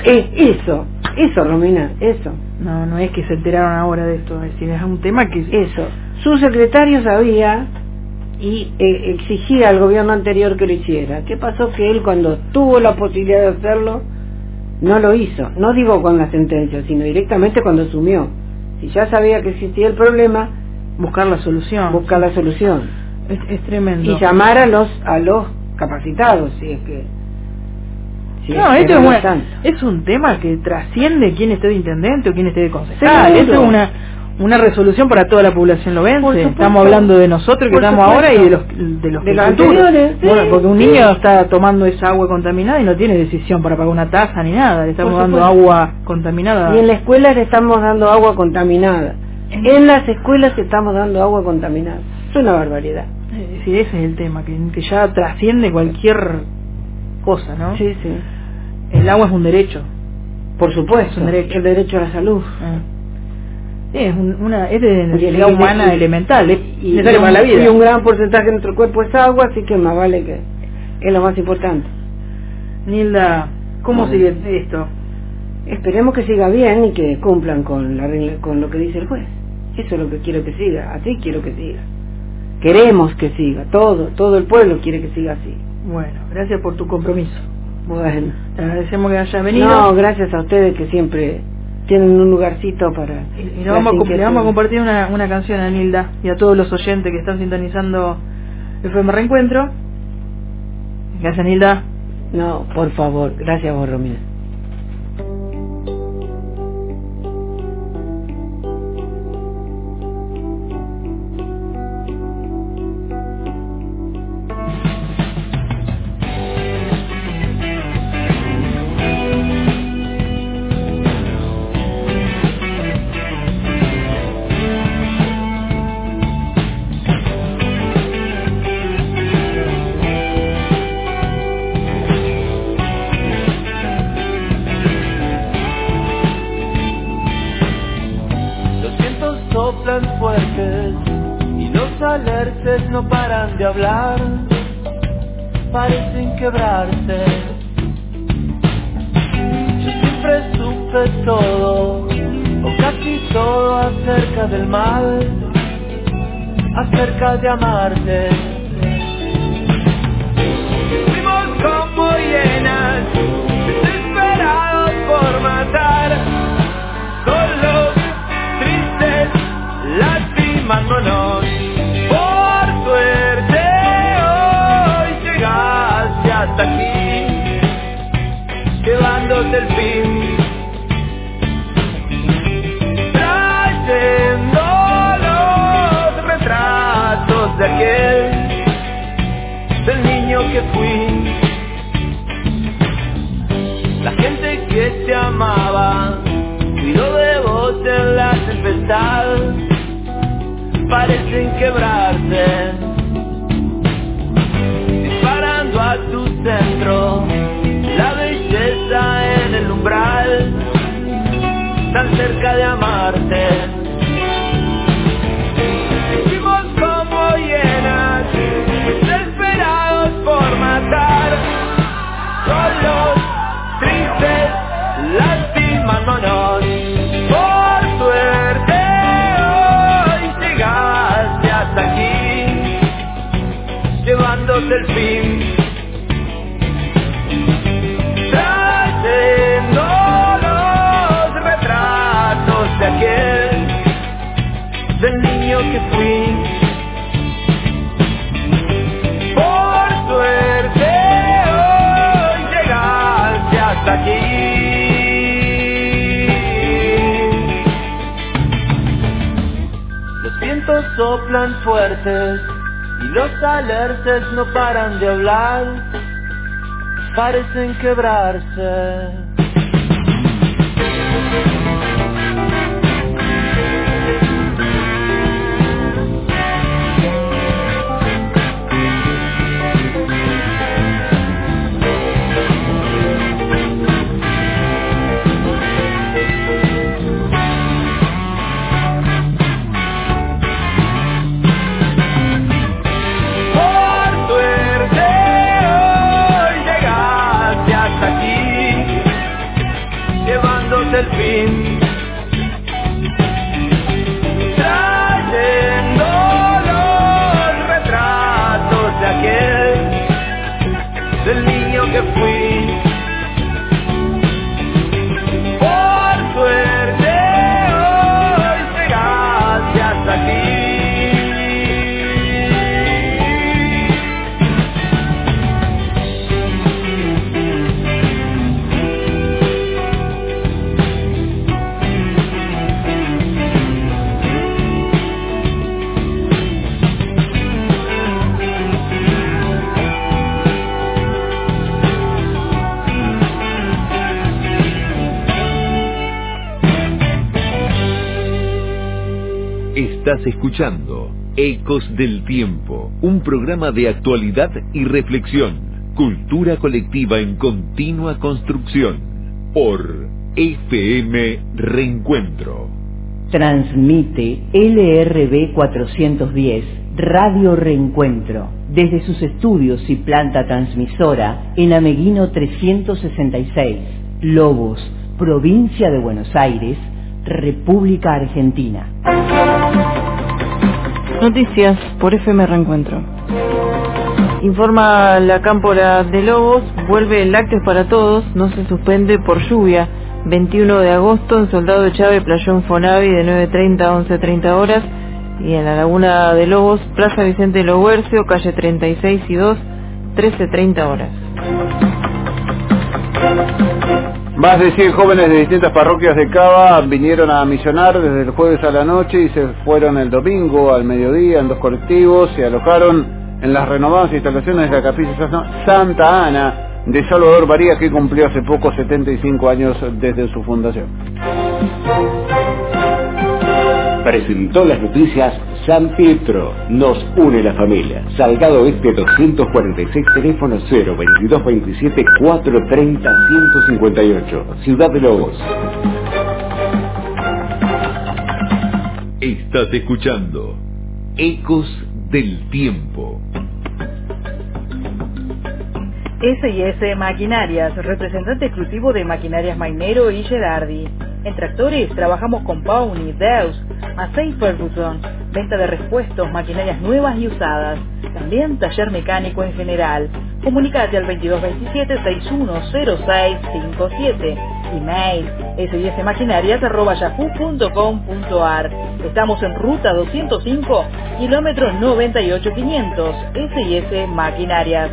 eso, Romina, eso. No es que se enteraron ahora de esto, es decir, es un tema que... Eso. Su secretario sabía y exigía al gobierno anterior que lo hiciera. ¿Qué pasó? Que él, cuando tuvo la posibilidad de hacerlo, no lo hizo. No digo con la sentencia, sino directamente cuando asumió. Si ya sabía que existía el problema, buscar la solución. buscar la solución. Es tremendo. Y llamar a los capacitados, si es que... si No, es que esto no es, están. es un tema que trasciende quién esté de intendente o quién esté de concejal. Seguro. Esto es una resolución para toda la población Por lobense. supuesto. Estamos hablando de nosotros que Por estamos supuesto. ahora y de los De los futuros. anteriores, sí, Bueno, porque un sí. niño está tomando esa agua contaminada y no tiene decisión para pagar una tasa ni nada. Le estamos Por dando supuesto. agua contaminada. Y en la escuela le estamos dando agua contaminada. En las escuelas estamos dando agua contaminada. Es una barbaridad. Sí, ese es el tema, que ya trasciende cualquier cosa, ¿no? Sí. El agua es un derecho. Por supuesto. Es un derecho. El derecho a la salud. Sí, es de necesidad Y- humana y- elemental, es Y necesario para la vida. Y un gran porcentaje de nuestro cuerpo es agua, así que más vale que es lo más importante. Nilda, ¿cómo Bueno. sigue esto? Esperemos que siga bien y que cumplan con con lo que dice el juez. Eso es lo que quiero que siga. Así quiero que siga. Queremos que siga. Todo el pueblo quiere que siga así. Bueno, gracias por tu compromiso. Bueno. Te agradecemos que hayas venido. No, gracias a ustedes que siempre tienen un lugarcito para... Y le vamos a compartir una canción a Nilda y a todos los oyentes que están sintonizando FM Reencuentro. Gracias, Nilda. No, por favor, gracias a vos, Romina. Los vientos soplan fuertes y los alerces no paran de hablar, parecen quebrarse. Yo siempre supe todo, o casi todo acerca del mal, acerca de amarte. Fuimos como hienas, desesperados por matar, solos, tristes, lastimándonos. Por suerte hoy llegaste hasta aquí, llevándote el fin, trayendo los retratos de aquel, del niño que fui. La gente que te amaba cuidó de vos en la tempestad, parecen quebrarse, disparando a tu centro la belleza cerca de amarte. Vivimos como hienas, desesperados por matar, solos, tristes, lastimándonos. Por suerte hoy llegaste hasta aquí, llevándote el fin, trayendo los retratos de aquel, del niño que fui. Por suerte hoy llegaste hasta aquí. Los vientos soplan fuertes y los alerces no paran de hablar, parecen quebrarse. El fin, trayendo los retratos de aquel, del niño que fui. Por suerte hoy llegaste hasta aquí. Estás escuchando Ecos del Tiempo, un programa de actualidad y reflexión, cultura colectiva en continua construcción, por FM Reencuentro. Transmite LRB 410, Radio Reencuentro, desde sus estudios y planta transmisora en Ameguino 366, Lobos, provincia de Buenos Aires, República Argentina. Noticias por FM Reencuentro. Informa la Cámpora de Lobos, vuelve el Lácteos para Todos, no se suspende por lluvia. 21 de agosto en Soldado de Chávez, Playón Fonavi, de 9:30 a 11:30 horas. Y en la Laguna de Lobos, Plaza Vicente Lohuercio, calle 36 y 2, 13:30 horas. Más de 100 jóvenes de distintas parroquias de Cava vinieron a misionar desde el jueves a la noche y se fueron el domingo al mediodía en 2 colectivos. Se alojaron en las renovadas instalaciones de la Capilla Santa Ana de Salvador Bahía, que cumplió hace poco 75 años desde su fundación. Presentó las noticias San Pietro, nos une la familia. Salgado Este 246, teléfono 02227 430 158, Ciudad de Lobos. Estás escuchando Ecos del Tiempo. S&S Maquinarias, representante exclusivo de Maquinarias Mainero y Gerardi. En tractores trabajamos con Pony, Deus, Massey Ferguson, venta de repuestos, maquinarias nuevas y usadas. También taller mecánico en general. Comunicate al 2227-610657. Email sismaquinarias@yahoo.com.ar. Estamos en ruta 205, kilómetro 98500. S&S Maquinarias.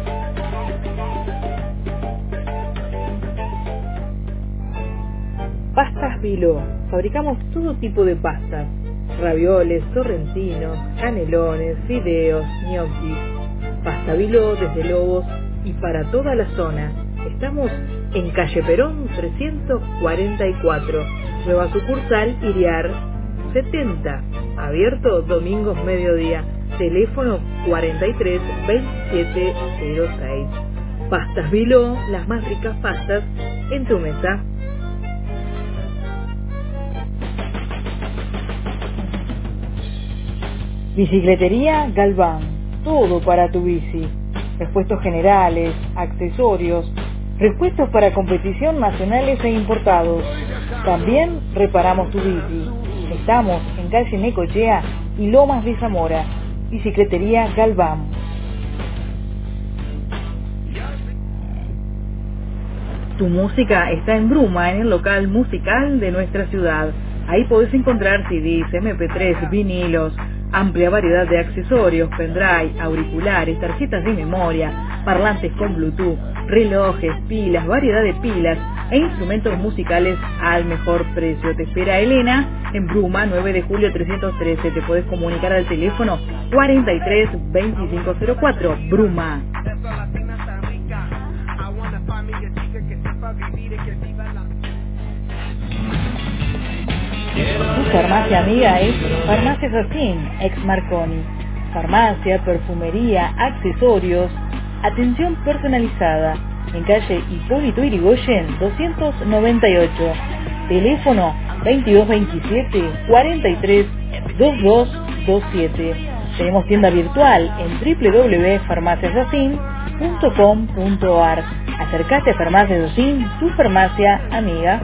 Pastas Viló. Fabricamos todo tipo de pastas. Ravioles, sorrentinos, canelones, fideos, gnocchis. Pasta Viló desde Lobos y para toda la zona. Estamos en calle Perón 344. Nueva sucursal Iriar 70. Abierto domingos mediodía. Teléfono 43 2706. Pastas Viló, las más ricas pastas en tu mesa. Bicicletería Galván, todo para tu bici. Repuestos generales, accesorios, repuestos para competición nacionales e importados. También reparamos tu bici. Estamos en calle Necochea y Lomas de Zamora. Bicicletería Galván. Tu música está en Bruma, en el local musical de nuestra ciudad. Ahí podés encontrar CDs, MP3, vinilos, amplia variedad de accesorios, pendrive, auriculares, tarjetas de memoria, parlantes con Bluetooth, relojes, pilas, variedad de pilas e instrumentos musicales al mejor precio. Te espera Elena en Bruma, 9 de julio 313. Te podés comunicar al teléfono 43 2504. Bruma. Tu farmacia amiga es Farmacia Sacín, ex Marconi. Farmacia, perfumería, accesorios, atención personalizada. En calle Hipólito Yrigoyen 298. Teléfono 2227 43 2227. Tenemos tienda virtual en www.farmaciasacin.com.ar. Acercate a Farmacia Sacín, tu farmacia amiga.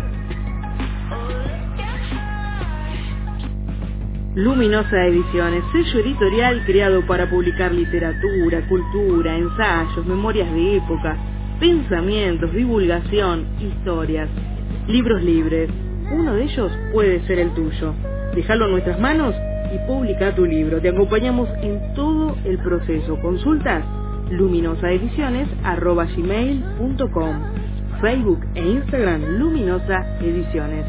Luminosa Ediciones, sello editorial creado para publicar literatura, cultura, ensayos, memorias de época, pensamientos, divulgación, historias, libros libres. Uno de ellos puede ser el tuyo. Déjalo en nuestras manos y publica tu libro. Te acompañamos en todo el proceso. Consultas luminosaediciones@gmail.com, Facebook e Instagram Luminosa Ediciones.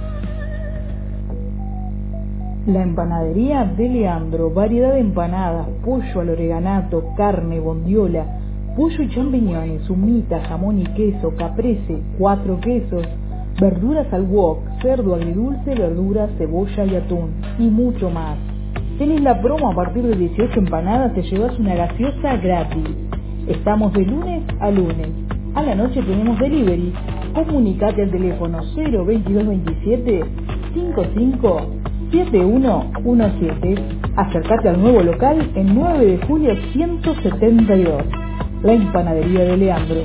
La empanadería de Leandro, variedad de empanadas, pollo al oreganato, carne, bondiola, pollo y champiñones, humita, jamón y queso, caprese, 4 quesos, verduras al wok, cerdo agridulce, verduras, cebolla y atún, y mucho más. Tenés la promo: a partir de 18 empanadas te llevas una gaseosa gratis. Estamos de lunes a lunes. A la noche tenemos delivery. Comunicate al teléfono 02227 55 7117. Acércate al nuevo local en 9 de julio 172. La empanadería de Leandro.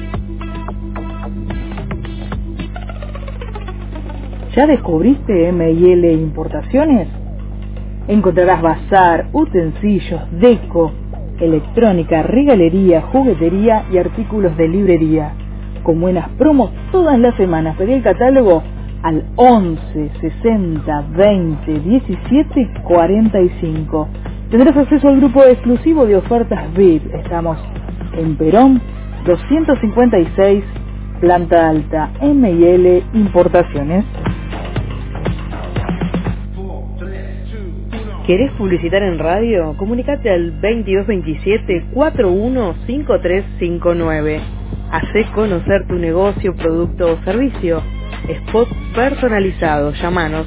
¿Ya descubriste M&L Importaciones? Encontrarás bazar, utensilios, deco, electrónica, regalería, juguetería y artículos de librería. Con buenas promos todas las semanas. Pedí el catálogo al 11 60 20 17 45. Tendrás acceso al grupo exclusivo de ofertas VIP. Estamos en Perón 256, planta alta. M&L Importaciones. ¿Querés publicitar en radio? Comunicate al 2227 415359. Hacé conocer tu negocio, producto o servicio. Spot personalizado. Llámanos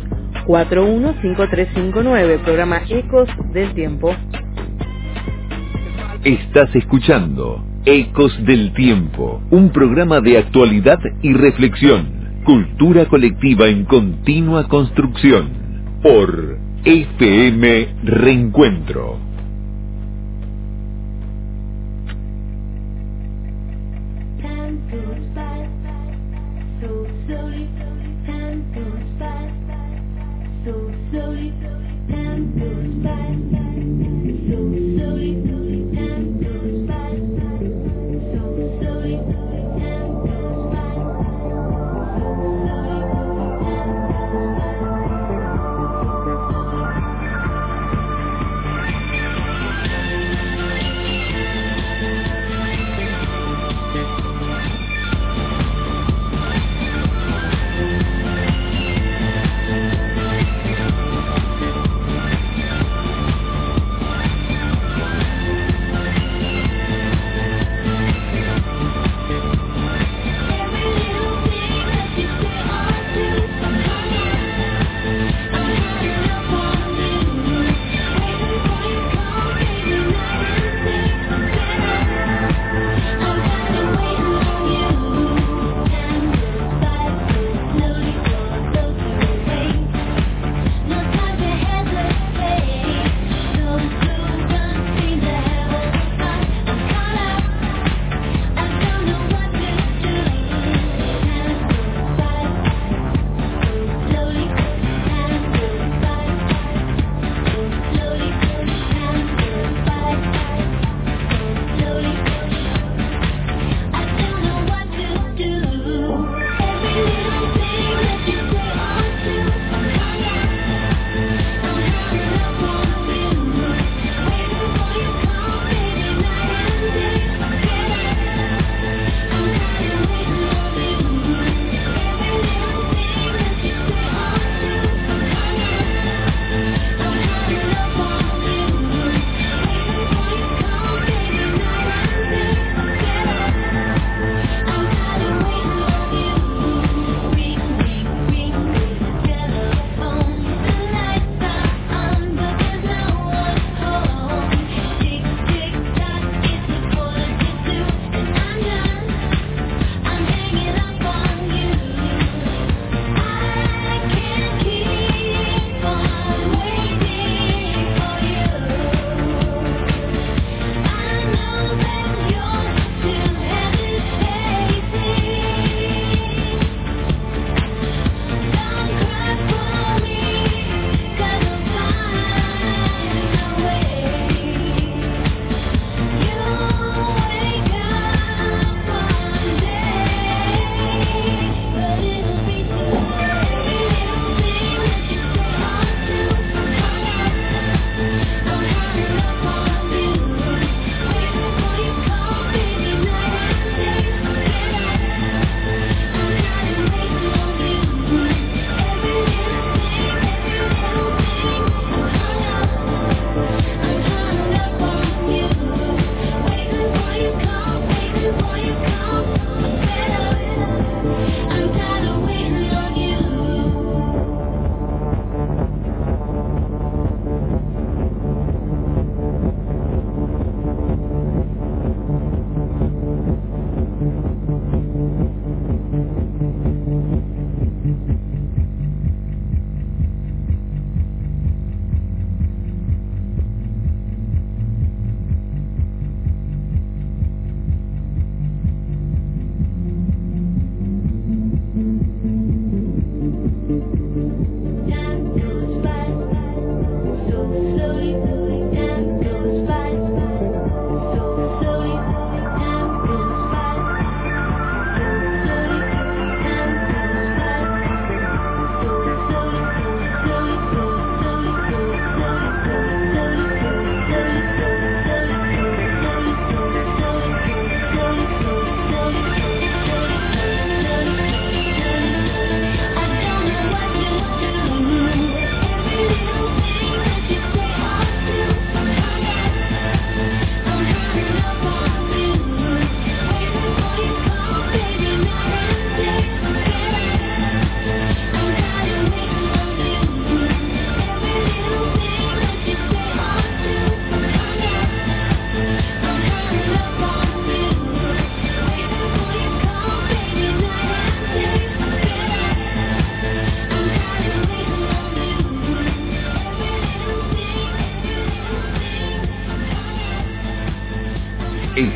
415359. Programa Ecos del Tiempo. Estás escuchando Ecos del Tiempo, un programa de actualidad y reflexión, cultura colectiva en continua construcción, por FM Reencuentro.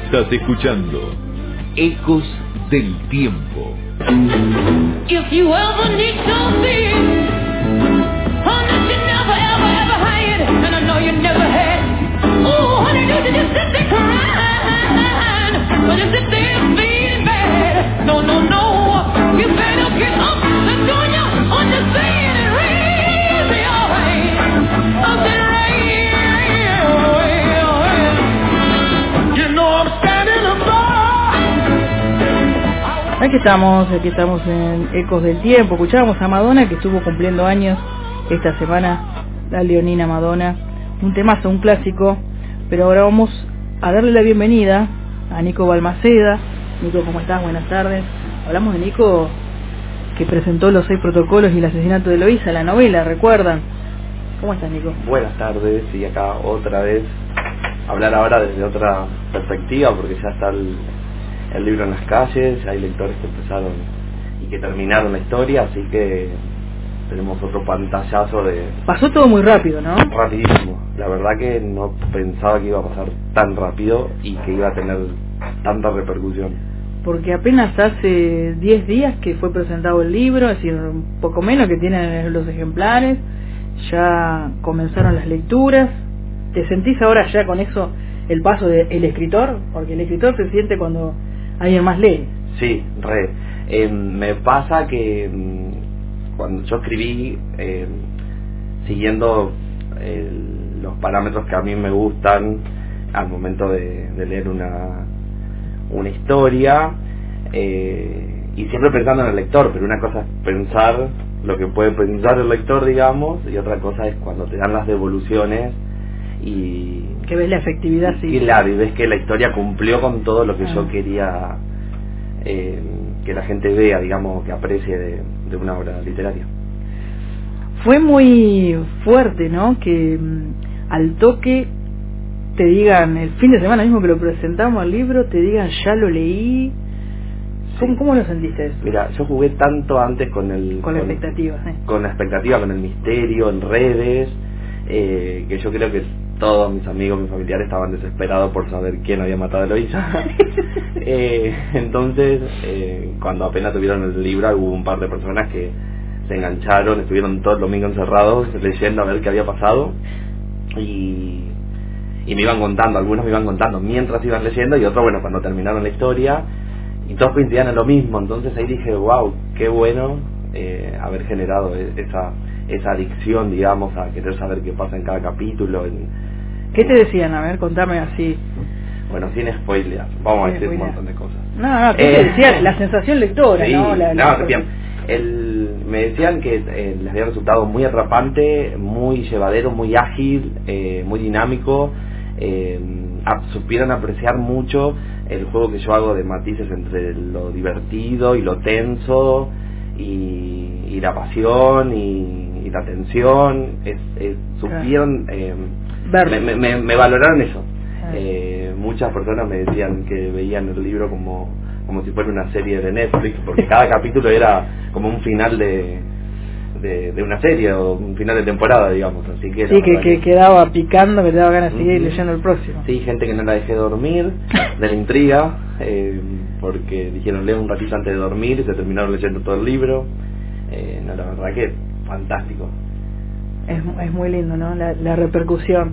Estás escuchando Ecos del Tiempo. If you ever need something, honey, that you never, ever, ever had, and I know you never had. Oh, honey, don't you just sit there crying, but you sit there feeling bad. No, no, no, you better get up and join you on the scene and raise your hand. Up and raise your hand. You know I'm standing above. Aquí estamos en Ecos del Tiempo. Escuchábamos a Madonna, que estuvo cumpliendo años esta semana, la leonina Madonna, un temazo, un clásico. Pero ahora vamos a darle la bienvenida a Nico Balmaceda. Nico, ¿cómo estás? Buenas tardes. Hablamos de Nico, que presentó Los 6 protocolos y el asesinato de Eloísa, la novela, ¿recuerdan? ¿Cómo estás, Nico? Buenas tardes, y acá otra vez hablar ahora desde otra perspectiva, porque ya está el libro en las calles, hay lectores que empezaron y que terminaron la historia, así que tenemos otro pantallazo de... Pasó todo muy rápido, ¿no? Rapidísimo, la verdad que no pensaba que iba a pasar tan rápido y que iba a tener tanta repercusión. Porque apenas hace 10 días que fue presentado el libro, es decir, un poco menos que tienen los ejemplares, ya comenzaron las lecturas. ¿Te sentís ahora ya con eso el paso del escritor? Porque el escritor se siente cuando alguien más lee. Sí, me pasa que cuando yo escribí siguiendo los parámetros que a mí me gustan al momento de leer una historia, y siempre pensando en el lector, pero una cosa es pensar lo que puede pensar el lector, digamos, y otra cosa es cuando te dan las devoluciones y que ves la efectividad, sí. Claro, y ves que la historia cumplió con todo lo que yo quería que la gente vea, digamos, que aprecie de una obra literaria. Fue muy fuerte, ¿no? Que al toque te digan, el fin de semana mismo que lo presentamos al libro, te digan, ya lo leí. ¿Cómo lo sentiste eso? Mira, yo jugué tanto antes con la expectativa, con la expectativa, con el misterio en redes, que yo creo que todos mis amigos, mis familiares estaban desesperados por saber quién había matado a Eloísa. Entonces, cuando apenas tuvieron el libro, hubo un par de personas que se engancharon, estuvieron todo el domingo encerrados leyendo a ver qué había pasado, y me iban contando, algunos me iban contando mientras iban leyendo, y otros, bueno, cuando terminaron la historia, y todos coincidían en lo mismo. Entonces ahí dije, wow, qué bueno haber generado esa adicción, digamos, a querer saber qué pasa en cada capítulo. ¿Qué te decían? A ver, contame así. Bueno, sin spoilers, vamos a decir un montón de cosas. No, ¿qué te decían? La sensación lectora, sí, ¿no? Bien. Me decían que les había resultado muy atrapante, muy llevadero, muy ágil, muy dinámico. Supieron apreciar mucho el juego que yo hago de matices entre lo divertido y lo tenso, y la pasión y la tensión. Supieron me valoraron eso. Muchas personas me decían que veían el libro como si fuera una serie de Netflix, porque cada capítulo era como un final de una serie o un final de temporada, digamos. Así que sí, que quedaba picando, que te daba ganas de seguir leyendo el próximo. Sí, gente que no la dejé dormir de la intriga, porque dijeron leo un ratito antes de dormir y se terminaron leyendo todo el libro. La verdad que fantástico. Es muy lindo, ¿no? La repercusión.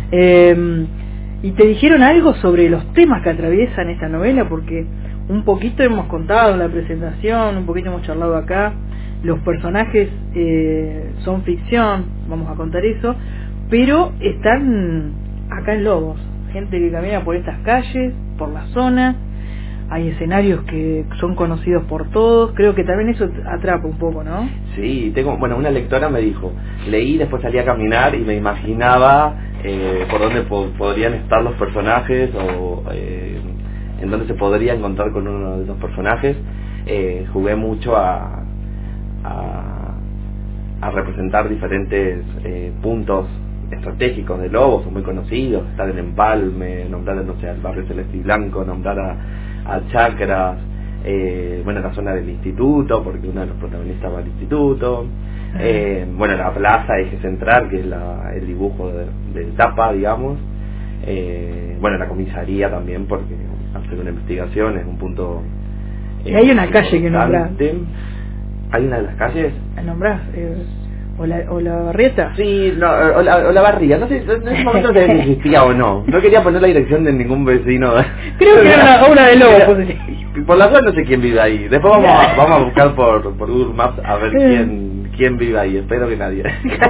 ¿Y te dijeron algo sobre los temas que atraviesan esta novela? Porque un poquito hemos contado en la presentación, un poquito hemos charlado acá. Los personajes son ficción, vamos a contar eso, pero están acá en Lobos. Gente que camina por estas calles, por la zona. Hay escenarios que son conocidos por todos. Creo que también eso atrapa un poco, ¿no? Sí, una lectora me dijo, leí, después salí a caminar y me imaginaba por dónde podrían estar los personajes, o en dónde se podría encontrar con uno de esos personajes. Jugué mucho a representar diferentes puntos estratégicos de Lobos, son muy conocidos, estar en Empalme, nombrar, no sé, al barrio Celeste y Blanco, nombrar a Chacras, la zona del instituto, porque uno de los protagonistas va al instituto, la plaza, eje central, que es el dibujo de tapa, digamos, Bueno, la comisaría también, porque hacer una investigación es un punto... Y hay una calle que nombrás. ¿Hay una de las calles? ¿Nombrás? ¿O la Barrieta? Sí, no, o la Barría, no sé, en ese momento no sé si existía o no. No quería poner la dirección de ningún vecino. Creo que era una de Lobos. Por la zona no sé quién vive ahí. Después vamos a buscar por Google Maps a ver quién vive ahí. Espero que nadie.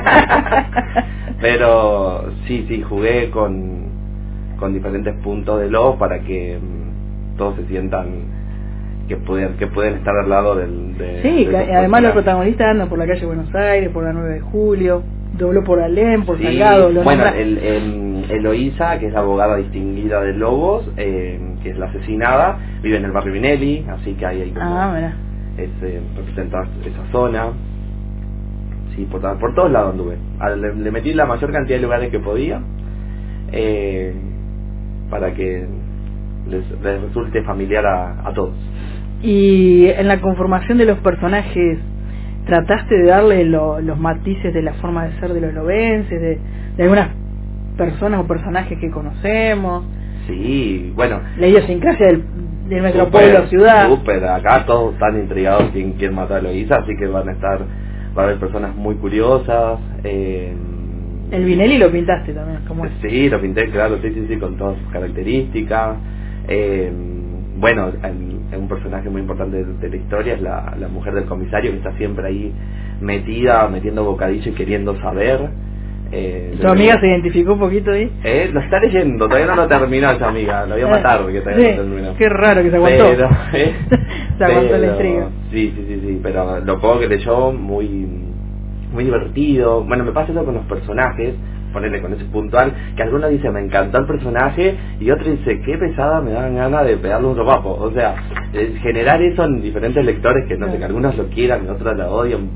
Pero sí, jugué con diferentes puntos de Lobos para que todos se sientan que pueden estar al lado sí, además los protagonistas andan por la calle Buenos Aires, por la 9 de Julio, dobló por Alem, por Salgado. Bueno, Eloísa, que es la abogada distinguida de Lobos, que es la asesinada, vive en el barrio Vinelli, así que ahí hay como representa esa zona. Sí, por todos lados anduve. Le metí la mayor cantidad de lugares que podía, para que les resulte familiar a todos. Y en la conformación de los personajes, ¿trataste de darle los matices de la forma de ser de los lobenses, de algunas personas o personajes que conocemos? Sí, bueno. La idiosincrasia del metrópolo, ciudad. Súper, acá todos están intrigados quién mató a Eloísa, así que va a haber personas muy curiosas. El Vinelli lo pintaste también, ¿cómo es? Sí, lo pinté, claro, sí, con todas sus características. Bueno, un personaje muy importante de la historia es la mujer del comisario, que está siempre ahí metiendo bocadillo y queriendo saber. ¿Tu amiga se identificó un poquito ahí? Lo está leyendo, todavía no lo terminó esa amiga, lo voy a matar porque todavía no terminó. Qué raro que se aguantó. Se aguantó la intriga. Sí, pero lo poco que leyó, muy divertido. Bueno, me pasa eso con los personajes, ponerle con ese puntual, que algunos dicen me encantó el personaje y otro dice qué pesada, me dan ganas de pegarle un sopapo. O sea, generar eso en diferentes lectores, que no sé, que algunos lo quieran y otros lo odian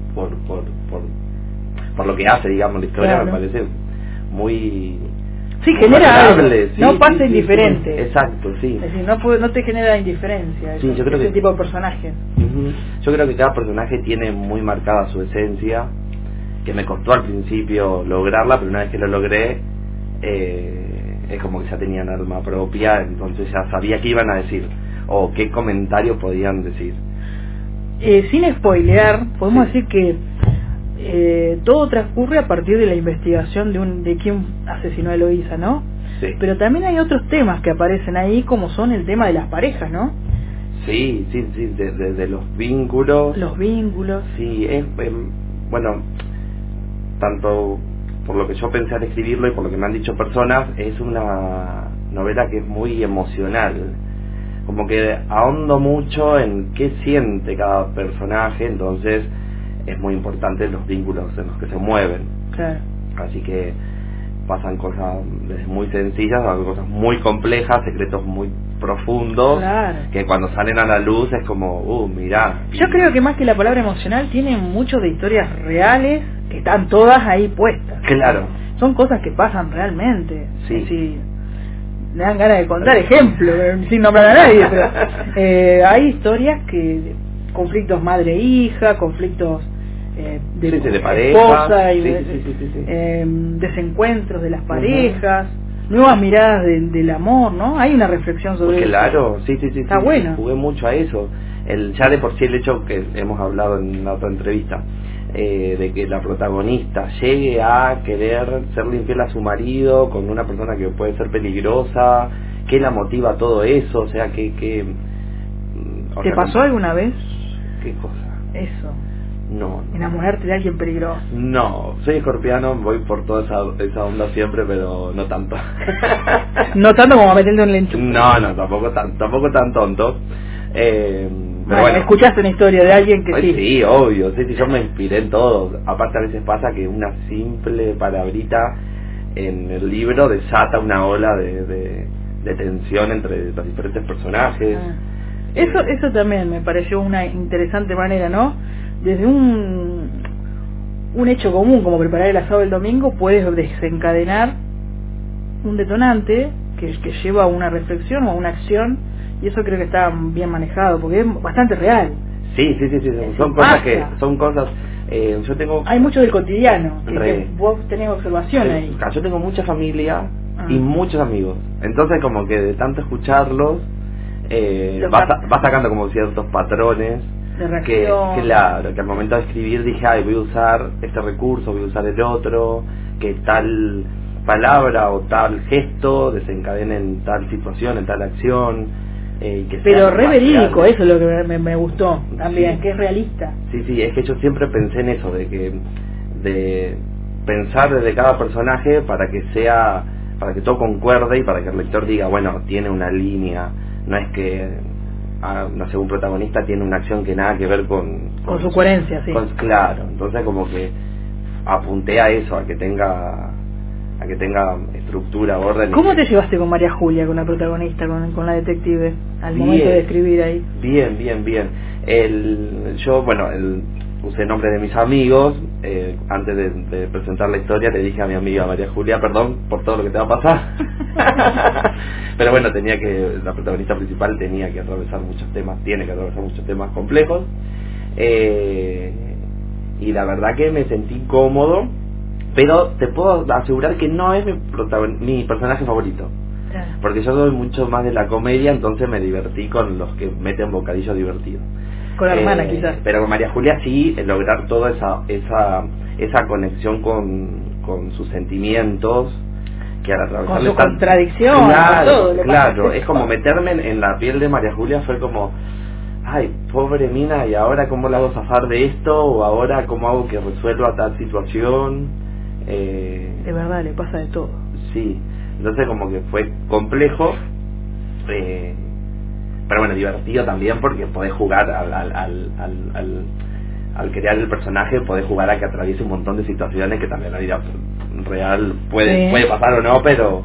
por lo que hace, digamos, la historia, me parece muy... Sí, genera algo, no pasa indiferente. Sí, exacto, sí. Es decir, no te genera indiferencia yo creo ese tipo de personajes. Yo creo que cada personaje tiene muy marcada su esencia, que me costó al principio lograrla, pero una vez que lo logré, es como que ya tenían alma propia, entonces ya sabía qué iban a decir, o qué comentario podían decir. Sin spoilear, podemos decir que todo transcurre a partir de la investigación de quién asesinó a Eloísa, ¿no? Sí. Pero también hay otros temas que aparecen ahí, como son el tema de las parejas, ¿no? Sí, de los vínculos. Los vínculos. Sí, bueno, tanto por lo que yo pensé al escribirlo y por lo que me han dicho personas, es una novela que es muy emocional. Como que ahondo mucho en qué siente cada personaje, entonces es muy importante los vínculos en los que se mueven. Claro. Así que pasan cosas desde muy sencillas a cosas muy complejas, secretos muy profundos, claro, que cuando salen a la luz es como, mirá. Yo creo que más que la palabra emocional, tiene mucho de historias reales que están todas ahí puestas. Claro. Son cosas que pasan realmente. Sí. Sí. Me dan ganas de contar ejemplos, sin nombrar a nadie, pero hay historias que... conflictos madre-hija, conflictos de pareja, esposa y desencuentros de las parejas, nuevas miradas del amor, ¿no? Hay una reflexión sobre claro, eso. Sí, está bueno. Jugué mucho a eso. Ya de por sí el hecho que hemos hablado en la otra entrevista, de que la protagonista llegue a querer serle infiel a su marido con una persona que puede ser peligrosa, ¿qué la motiva todo eso? O sea, ¿Te pasó alguna vez? ¿Qué cosa? Eso. No. Enamorarte de alguien peligroso. No, soy escorpiano, voy por toda esa onda siempre, pero no tanto. No tanto como meterle un lencho. No, tampoco tan tonto. Pero bueno, escuchaste una historia de alguien que sí. Sí, obvio, sí, yo me inspiré en todo. Aparte a veces pasa que una simple palabrita en el libro desata una ola de tensión entre los diferentes personajes. Eso también me pareció una interesante manera, ¿no? Desde un hecho común como preparar el asado el domingo, puedes desencadenar un detonante que lleva a una reflexión o a una acción, y eso creo que está bien manejado porque es bastante real. Sí, son cosas yo tengo... Hay mucho del cotidiano, que vos tenés observación ahí. Yo tengo mucha familia y muchos amigos. Entonces como que de tanto escucharlos va sacando como ciertos patrones de reacción. Que claro, que al momento de escribir dije, ay, voy a usar este recurso, voy a usar el otro, que tal palabra o tal gesto desencadena en tal situación, en tal acción. Pero re verídico, eso es lo que me gustó también, sí. Que es realista. Sí, es que yo siempre pensé en eso, de pensar desde cada personaje para que todo concuerde y para que el lector diga, bueno, tiene una línea, no es que no sé, un protagonista tiene una acción que nada que ver con su coherencia, sí. Claro, entonces como que apunté a eso, a que tenga estructura, orden. ¿Cómo te llevaste con María Julia, con la protagonista, con la detective, al momento de escribir ahí? Bien. Yo, usé nombre de mis amigos. Antes de presentar la historia le dije a mi amiga María Julia, perdón por todo lo que te va a pasar. Pero bueno, la protagonista principal tiene que atravesar muchos temas complejos. Y la verdad que me sentí cómodo, pero te puedo asegurar que no es mi personaje favorito. Claro. Porque yo soy mucho más de la comedia, entonces me divertí con los que meten bocadillos divertidos. Con la hermana quizás. Pero con María Julia sí, lograr toda esa conexión con sus sentimientos, que al atravesar con su contradicción, claro, es como meterme en la piel de María Julia, fue como, ay, pobre mina, y ahora cómo la hago zafar de esto, o ahora cómo hago que resuelva tal situación. De verdad, le pasa de todo. Sí, entonces como que fue complejo, pero bueno, divertido también, porque podés jugar al crear el personaje, podés jugar a que atraviese un montón de situaciones que también la vida real puede pasar o no, pero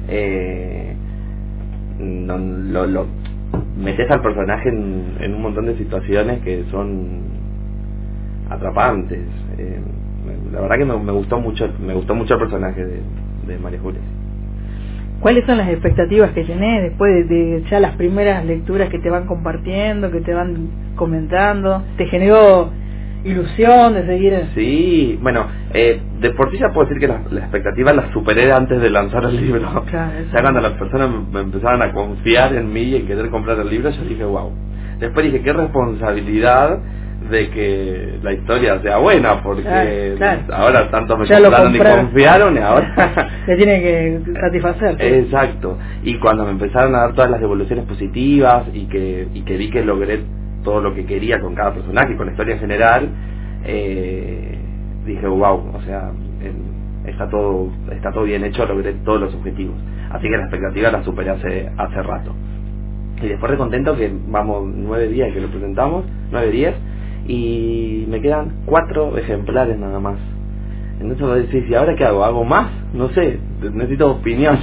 lo metes al personaje en un montón de situaciones que son atrapantes. La verdad que me gustó mucho el personaje de María Julia. ¿Cuáles son las expectativas que tenés después de ya las primeras lecturas que te van compartiendo, que te van comentando? ¿Te generó ilusión de seguir? Sí, bueno, de por sí ya puedo decir que las expectativas las superé antes de lanzar el libro. Claro, ya cuando las personas me empezaron a confiar en mí y en querer comprar el libro, yo dije, wow. Después dije, qué responsabilidad de que la historia sea buena, porque claro. Ahora tanto me compraron y confiaron, y ahora se tiene que satisfacer. ¿Sí? Exacto. Y cuando me empezaron a dar todas las devoluciones positivas y que vi que logré todo lo que quería con cada personaje y con la historia en general, dije, wow, o sea, está todo bien hecho, logré todos los objetivos. Así que la expectativa la superé hace rato. Y después de contento que vamos 9 días que lo presentamos, 9-10, y me quedan 4 ejemplares nada más. Entonces vos decís, ¿y ahora qué hago? ¿Hago más? No sé, necesito opinión.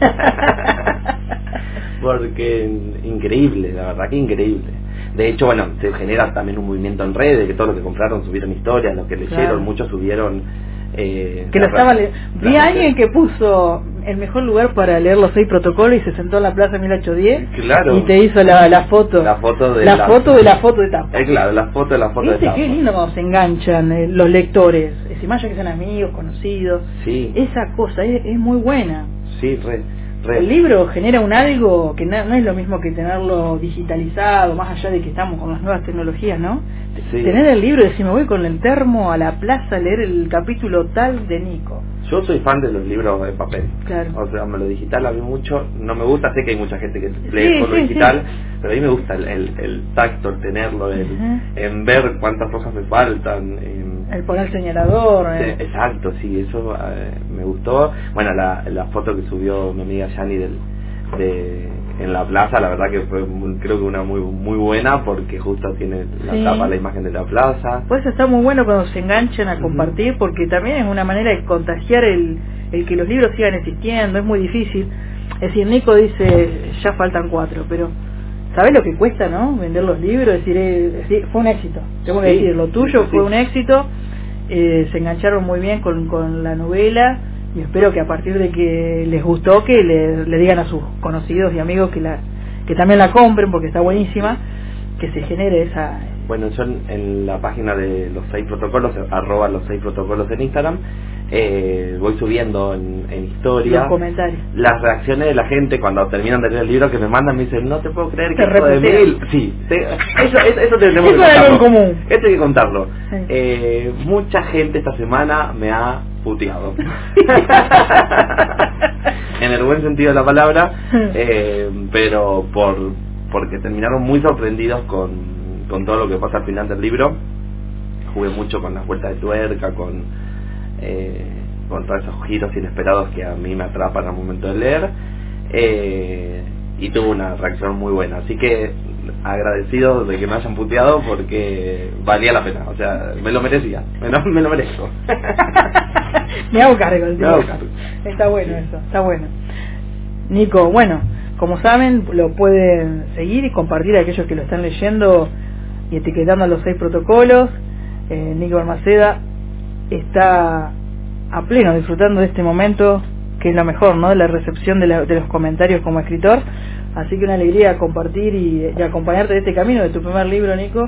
Porque increíble, la verdad que increíble. De hecho, bueno, se genera también un movimiento en redes, que todos los que compraron subieron historias, los que leyeron, claro. Muchos subieron... que lo estaba vi a alguien que puso el mejor lugar para leer los 6 protocolos y se sentó en la plaza 1810, claro. Y te hizo la foto de la foto de tapa. Claro, la foto de tapa. Qué lindo cuando se enganchan los lectores, es más ya que sean amigos, conocidos. Sí. Esa cosa es muy buena. Sí, re. El libro genera un algo que no es lo mismo que tenerlo digitalizado, más allá de que estamos con las nuevas tecnologías, ¿no? Sí. Tener el libro y decir, me voy con el termo a la plaza a leer el capítulo tal de Nico. Yo soy fan de los libros de papel. Claro. O sea, lo digital a mí mucho no me gusta, sé que hay mucha gente que lee por lo digital, pero a mí me gusta el tacto, el tenerlo, en ver cuántas cosas me faltan. El poner señalador. Exacto, sí, eso me gustó. Bueno, la foto que subió mi amiga Yani en la plaza, la verdad que fue creo que una muy buena, porque justo tiene tapa la imagen de la plaza. Pues está muy bueno cuando se enganchan a compartir, porque también es una manera de contagiar el que los libros sigan existiendo. Es muy difícil. Es decir, Nico dice, ya faltan 4, pero ¿sabés lo que cuesta, no? Vender los libros, es decir, fue un éxito. Tengo que decir, lo tuyo fue un éxito. Se engancharon muy bien con la novela. Y espero que a partir de que les gustó, que le digan a sus conocidos y amigos que también la compren, porque está buenísima, que se genere esa... Bueno, yo en la página de los 6 protocolos, @ los 6 protocolos en Instagram, voy subiendo en historia los comentarios, las reacciones de la gente cuando terminan de leer el libro, que me mandan, me dicen, no te puedo creer que esto de mil. Sí, eso tenemos que contarlo. En común. Esto hay que contarlo. Sí. Mucha gente esta semana me ha puteado. En el buen sentido de la palabra, pero porque terminaron muy sorprendidos con todo lo que pasa al final del libro. Jugué mucho con las vueltas de tuerca, con todos esos giros inesperados que a mí me atrapan al momento de leer, y tuvo una reacción muy buena, así que agradecido de que me hayan puteado porque valía la pena, o sea, me lo merecía, me lo merezco. Me hago cargo. Está bueno eso, está bueno. Nico, bueno, como saben, lo pueden seguir y compartir a aquellos que lo están leyendo y etiquetando a los 6 protocolos. Nico Balmaceda está a pleno disfrutando de este momento, que es lo mejor, ¿no? De la recepción de los comentarios como escritor. Así que una alegría compartir y acompañarte de este camino de tu primer libro, Nico,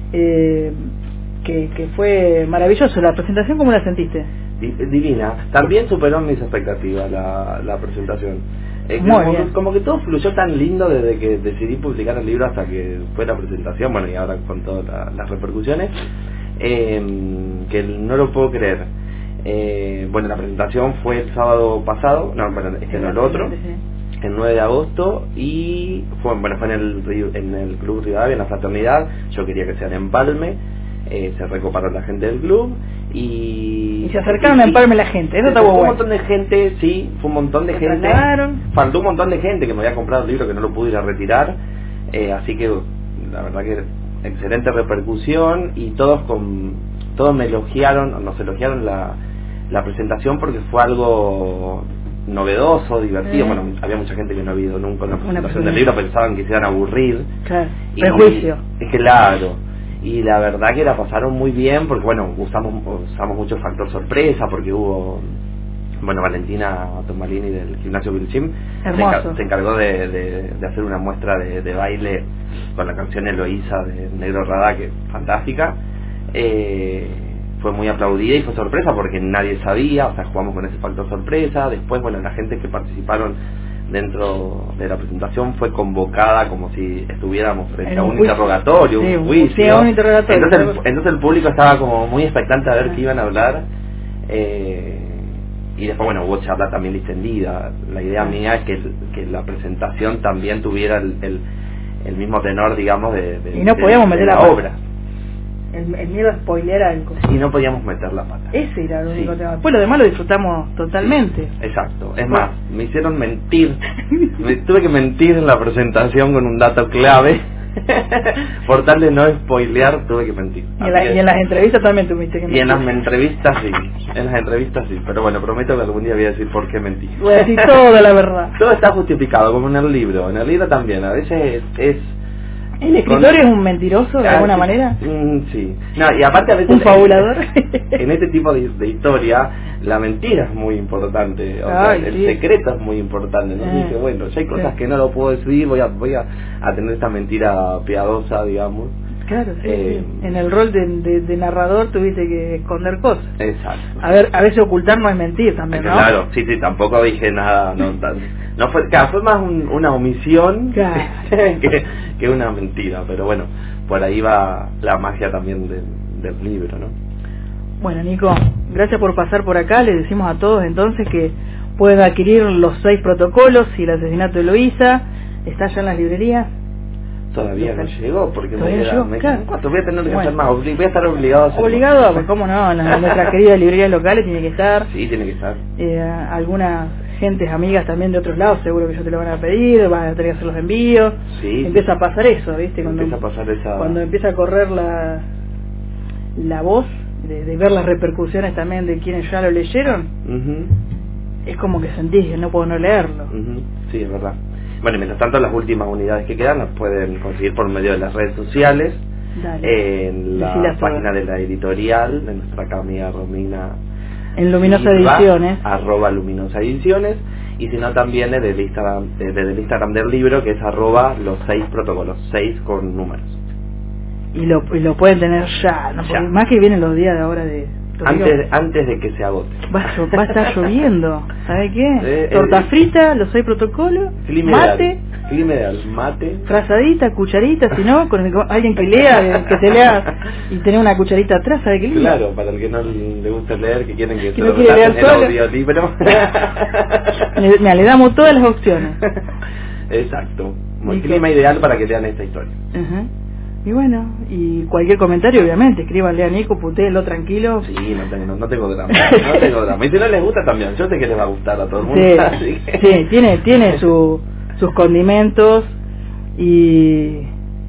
que fue maravilloso. ¿La presentación cómo la sentiste? Divina. También superó mis expectativas la presentación. Como que todo fluyó tan lindo desde que decidí publicar el libro hasta que fue la presentación, bueno, y ahora con todas las repercusiones, que no lo puedo creer. Bueno, la presentación fue el sábado pasado, no el otro, el 9 de agosto, y fue en el Club Rivadavia, en la Fraternidad. Yo quería que sea en Empalme, se recoparon la gente del club y se acercaron a Empalme la gente. Eso está bueno. Fue un montón de gente, sí, fue un montón de gente. Faltó un montón de gente que me había comprado el libro que no lo pude ir a retirar, así que la verdad que excelente repercusión, y todos nos elogiaron la presentación porque fue algo novedoso, divertido. Bueno, había mucha gente que no había ido nunca a una presentación del libro, pensaban que se iban a aburrir. Claro, prejuicio. Claro, y la verdad que la pasaron muy bien porque, bueno, usamos mucho el factor sorpresa porque hubo, bueno, Valentina Tomalini del gimnasio Vilchim se encargó de hacer una muestra de baile con la canción Eloísa de Negro Radá, que es fantástica. Fue muy aplaudida y fue sorpresa porque nadie sabía, o sea, jugamos con ese factor sorpresa. Después, bueno, la gente que participaron dentro de la presentación fue convocada como si estuviéramos frente a un interrogatorio, un juicio. Sí, un interrogatorio. Entonces el público estaba como muy expectante a ver qué iban a hablar. Y después, bueno, hubo charla también distendida. La idea mía es que la presentación también tuviera el mismo tenor, digamos, y no podíamos meter la obra. El miedo a spoilear algo. Y no podíamos meter la pata. Ese era el único tema. Después lo demás lo disfrutamos totalmente. Sí, exacto. Es más, me hicieron mentir. Tuve que mentir en la presentación con un dato clave. Por tal de no spoilear, tuve que mentir. Y en las entrevistas también tuviste que mentir. Y en las entrevistas sí. Pero bueno, prometo que algún día voy a decir por qué mentí. Voy a decir toda la verdad. Todo está justificado, como en el libro. En el libro también. A veces es ¿el escritor es un mentiroso de alguna manera? Sí. No, y aparte a veces ¿un fabulador? En este tipo de historia, la mentira es muy importante. O sea, el secreto es muy importante. Entonces dije, bueno, ya hay cosas que no lo puedo decidir, voy a tener esta mentira piadosa, digamos. Claro, sí. En el rol de narrador tuviste que esconder cosas. Exacto. A veces ocultar no es mentir también, ¿no? Claro, sí, tampoco dije nada, no fue más una omisión que una mentira, pero bueno, por ahí va la magia también del libro, ¿no? Bueno, Nico, gracias por pasar por acá. Les decimos a todos entonces que pueden adquirir los 6 protocolos y el asesinato de Eloísa. Está ya en las librerías. Todavía no llegó porque voy a tener que hacer más, voy a estar obligado a hacer obligado, pues cómo no, en nuestras queridas librerías locales tiene que estar. Sí, tiene que estar. Algunas gentes amigas también de otros lados seguro que ellos te lo van a pedir, van a tener que hacer los envíos. Sí, empieza a pasar eso, ¿viste? Cuando empieza a correr la voz de ver las repercusiones también de quienes ya lo leyeron, es como que sentís que no puedo no leerlo. Sí, es verdad. Bueno, y mientras tanto, las últimas unidades que quedan las pueden conseguir por medio de las redes sociales. Dale. En la página de la editorial de nuestra amiga Romina en Luminosa Ediciones, @Luminosa Ediciones, y si no también desde el Instagram del libro, que es @los 6 protocolos, 6 con números. Y lo pueden tener ya, ¿no? Porque más que vienen los días de ahora de Antes de que se agote. Va a estar lloviendo, ¿sabe qué? Torta frita, los 6 protocolos, mate, frazadita, cucharita, si no, con alguien que lea, que te lea y tener una cucharita atrás, ¿sabe qué lindo? Claro, para el que no le gusta leer, que quieren que se lo quiere leer el audiolibro. Le damos todas las opciones. Exacto. El clima ideal para que lean esta historia. Y bueno, y cualquier comentario, obviamente, escríbanle a Nico, putéelo tranquilo. Sí, no tengo drama. Y si no les gusta también, yo sé que les va a gustar a todo el mundo. Sí, así que... sí, tiene sus condimentos y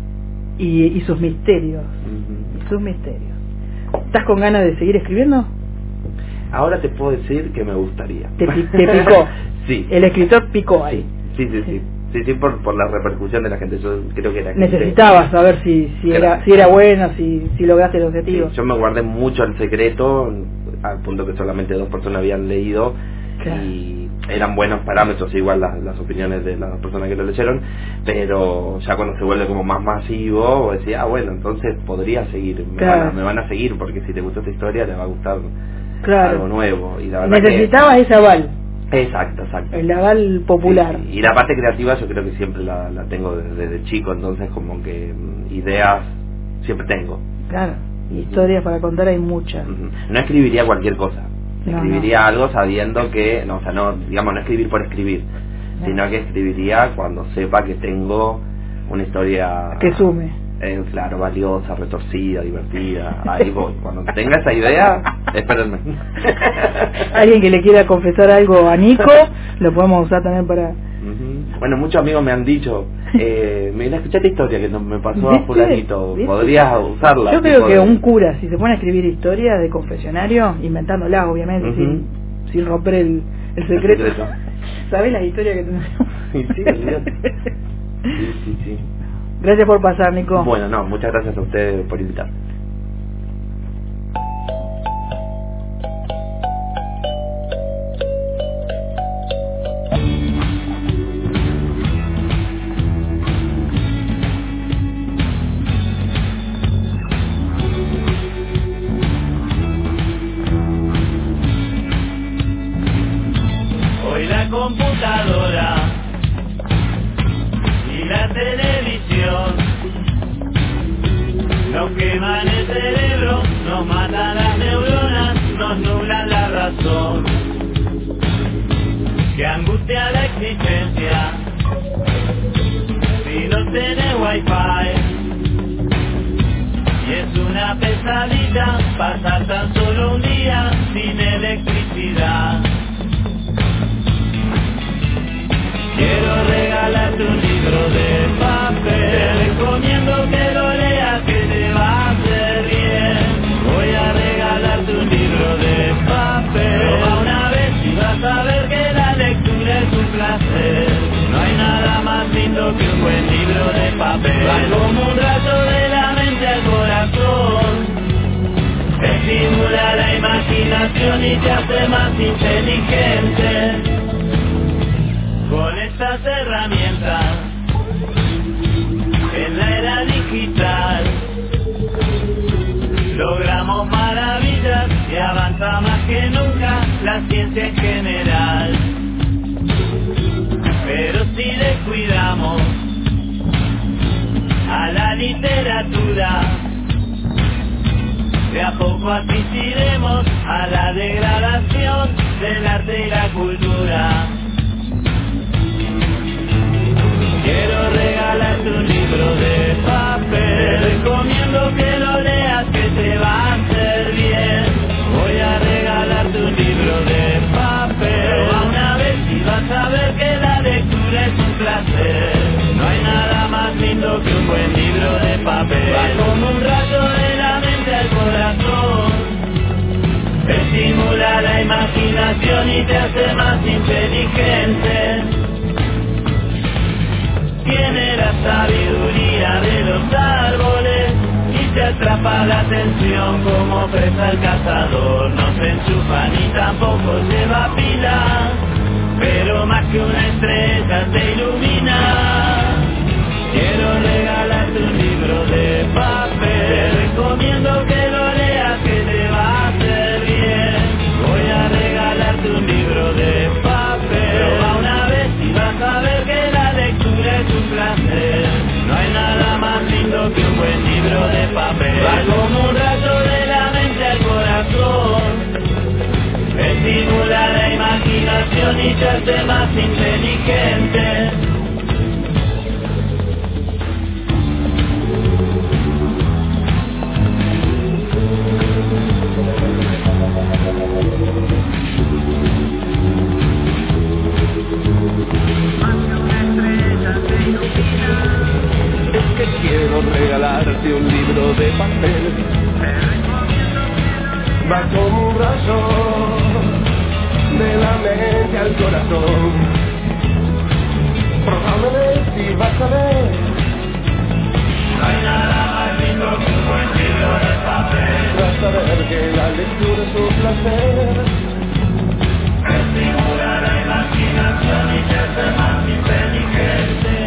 sus misterios. Sus misterios. ¿Estás con ganas de seguir escribiendo? Ahora te puedo decir que me gustaría. Te picó. Sí. El escritor picó ahí. Sí, por la repercusión de la gente. Yo creo que la gente necesitabas saber si era buena, si lograste el objetivo. Sí, yo me guardé mucho el secreto, al punto que solamente 2 personas habían leído. Claro. Y eran buenos parámetros, igual las opiniones de las personas que lo leyeron, pero ya cuando se vuelve como más masivo, decía, bueno, entonces podría seguir, me van a seguir, porque si te gustó esta historia, te va a gustar algo nuevo. Y la verdad necesitabas ese aval. Exacto. El aval popular. Sí. Y la parte creativa yo creo que siempre la tengo desde chico, entonces como que ideas siempre tengo. Claro, historias para contar hay muchas. No escribiría cualquier cosa. Escribiría algo sabiendo que, no escribir por escribir, sino que escribiría cuando sepa que tengo una historia que sume. Claro, valiosa, retorcida, divertida. Ahí voy. Cuando tenga esa idea, espérenme. Alguien que le quiera confesar algo a Nico, lo podemos usar también para... Bueno, muchos amigos me han dicho, mira, escuché esta historia que me pasó a fulanito, podrías usarla. Yo creo que un cura, si se pone a escribir historias de confesionario, inventándolas obviamente, sin romper el secreto. ¿Sabés las historias que tenemos? Sí, olvídate. Sí. Gracias por pasar, Nico. Bueno, muchas gracias a ustedes por invitarme. Hoy la computadora y la televisión nos queman el cerebro, nos matan las neuronas, nos nublan la razón. Que angustia la existencia si no tenés wifi. Y es una pesadilla pasar tan solo un día sin electricidad. Quiero regalarte un libro de papel, te recomiendo que lo leas, que te va a hacer bien. Voy a regalarte un libro de papel, proba una vez y vas a ver que la lectura es un placer. No hay nada más lindo que un buen libro de papel. Va como un rayo de la mente al corazón, estimula la imaginación y te hace más inteligente. Con estas herramientas, en la era digital, logramos maravillas y avanza más que nunca la ciencia en general. Pero si descuidamos a la literatura, de a poco asistiremos a la degradación del arte y la cultura. Quiero regalarte un libro de papel, te recomiendo que lo leas, que te va a hacer bien. Voy a regalarte un libro de papel, proba una vez y vas a ver que la lectura es un placer. No hay nada más lindo que un buen libro de papel. Va como un rayo de la mente al corazón, estimula la imaginación y te hace más inteligente. Tiene la sabiduría de los árboles y te atrapa la atención como presa el cazador. No se enchufa ni tampoco lleva pila, pero más que una estrella te ilumina. Quiero regalarte un libro de papel, te recomiendo que lo leas, que te va a hacer bien. y hacerte más inteligente. Quiero regalarte un libro de papel. Va como un rayo de la mente al corazón. Probablemente si vas a ver. No hay nada más lindo que un buen libro de papel. Vas a ver que la lectura es un placer. Estimula la imaginación y te hace más inteligente.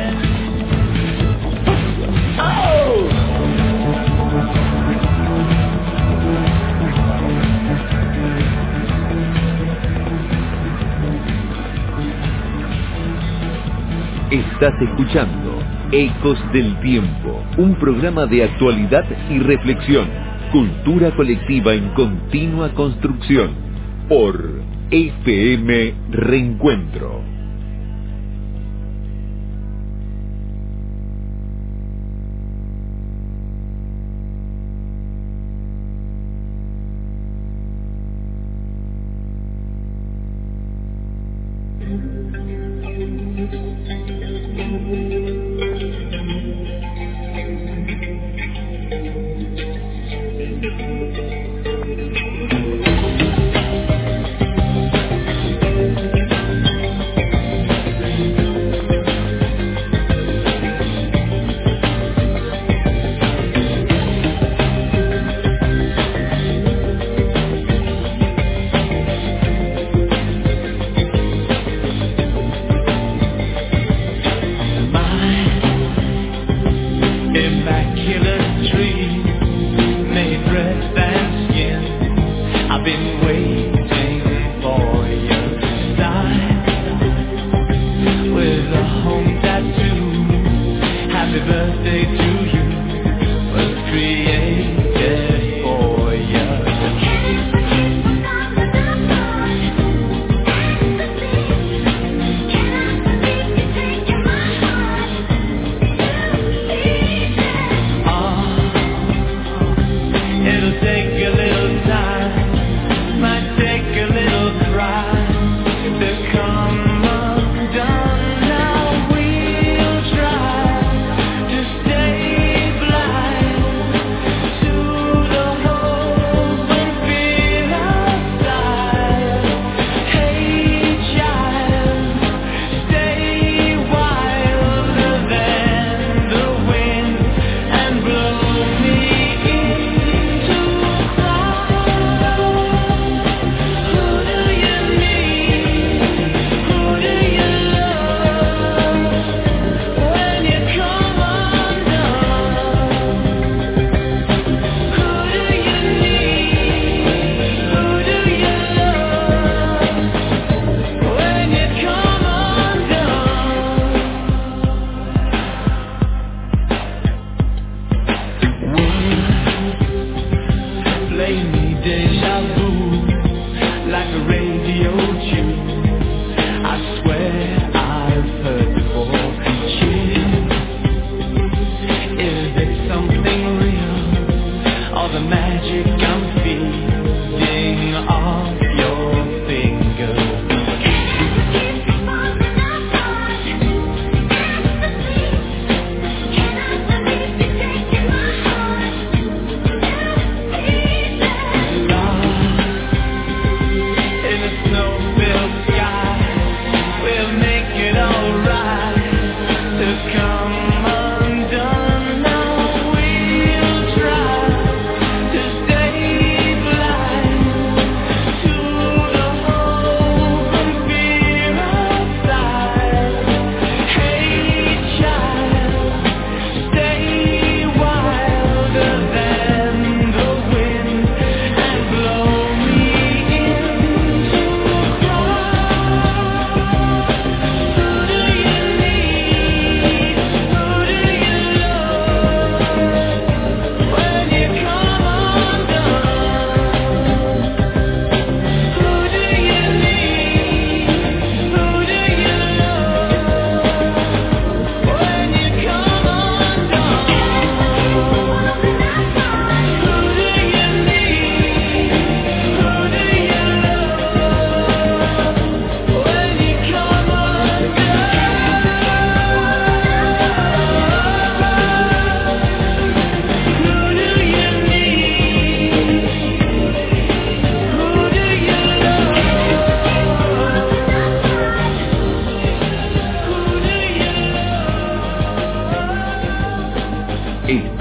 Estás escuchando Ecos del Tiempo, un programa de actualidad y reflexión, cultura colectiva en continua construcción, por FM Reencuentro.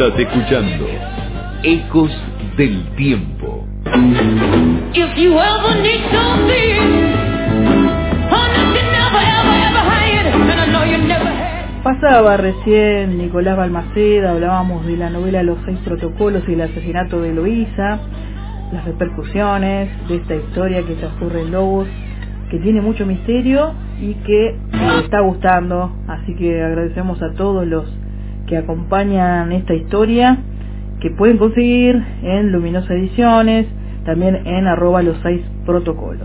Estás escuchando Ecos del Tiempo. If you ever need something, nothing never, ever had, and I know you never had. Pasaba recién Nicolás Balmaceda, hablábamos de la novela Los 6 protocolos y el asesinato de Eloísa, las repercusiones de esta historia que transcurre en Lobos, que tiene mucho misterio y que está gustando, así que agradecemos a todos los que acompañan esta historia, que pueden conseguir en Luminosa Ediciones, también en @los6protocolos.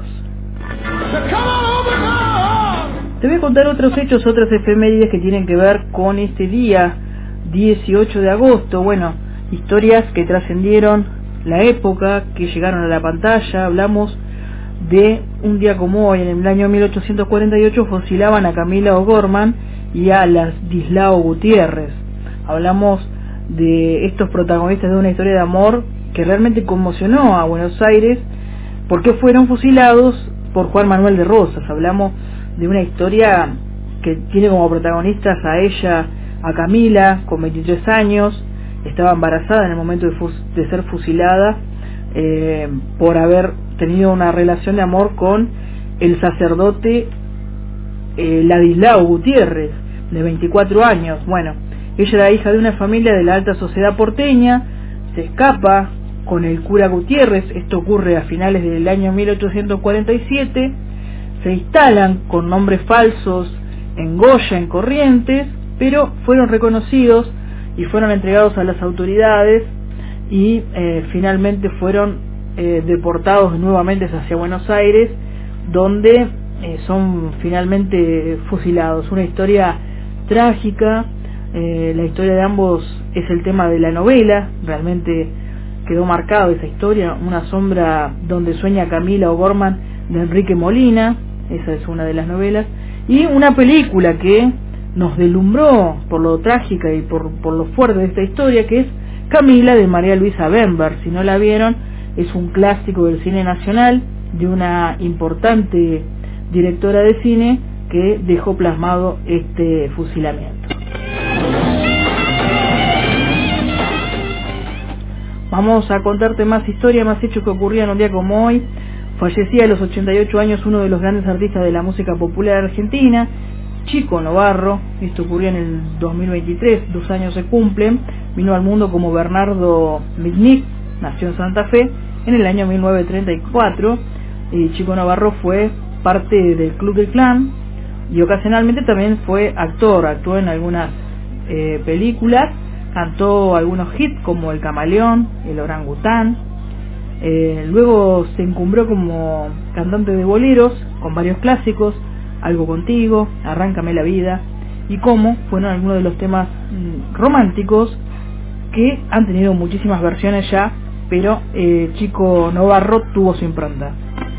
Te voy a contar otros hechos, otras efemérides que tienen que ver con este día 18 de agosto. Bueno, historias que trascendieron la época, que llegaron a la pantalla. Hablamos de un día como hoy, en el año 1848 fusilaban a Camila O'Gorman y a Ladislao Gutiérrez. Hablamos de estos protagonistas de una historia de amor que realmente conmocionó a Buenos Aires, porque fueron fusilados por Juan Manuel de Rosas. Hablamos de una historia que tiene como protagonistas a ella, a Camila, con 23 años, estaba embarazada en el momento de ser fusilada por haber tenido una relación de amor con el sacerdote Ladislao Gutiérrez, de 24 años. Bueno, ella era hija de una familia de la alta sociedad porteña, se escapa con el cura Gutiérrez, esto ocurre a finales del año 1847, se instalan con nombres falsos en Goya, en Corrientes, pero fueron reconocidos y fueron entregados a las autoridades y finalmente fueron deportados nuevamente hacia Buenos Aires, donde son finalmente fusilados. Una historia trágica, la historia de ambos es el tema de la novela, realmente quedó marcado esa historia, Una sombra donde sueña Camila O'Gorman, de Enrique Molina, esa es una de las novelas, y una película que nos deslumbró por lo trágica y por lo fuerte de esta historia, que es Camila, de María Luisa Bember. Si no la vieron, es un clásico del cine nacional, de una importante directora de cine que dejó plasmado este fusilamiento. Vamos a contarte más historia, más hechos que ocurrían un día como hoy. Fallecía a los 88 años uno de los grandes artistas de la música popular argentina, Chico Novarro. Esto ocurrió en el 2023, 2 años se cumplen. Vino al mundo como Bernardo Mitnick, nació en Santa Fe en el año 1934. Chico Novarro fue parte del Club del Clan y ocasionalmente también fue actor, actuó en algunas películas, cantó algunos hits como El Camaleón, El Orangután. Luego se encumbró como cantante de boleros con varios clásicos, Algo Contigo, Arráncame la Vida, y Cómo fueron algunos de los temas románticos que han tenido muchísimas versiones ya, pero Chico Novarro tuvo su impronta.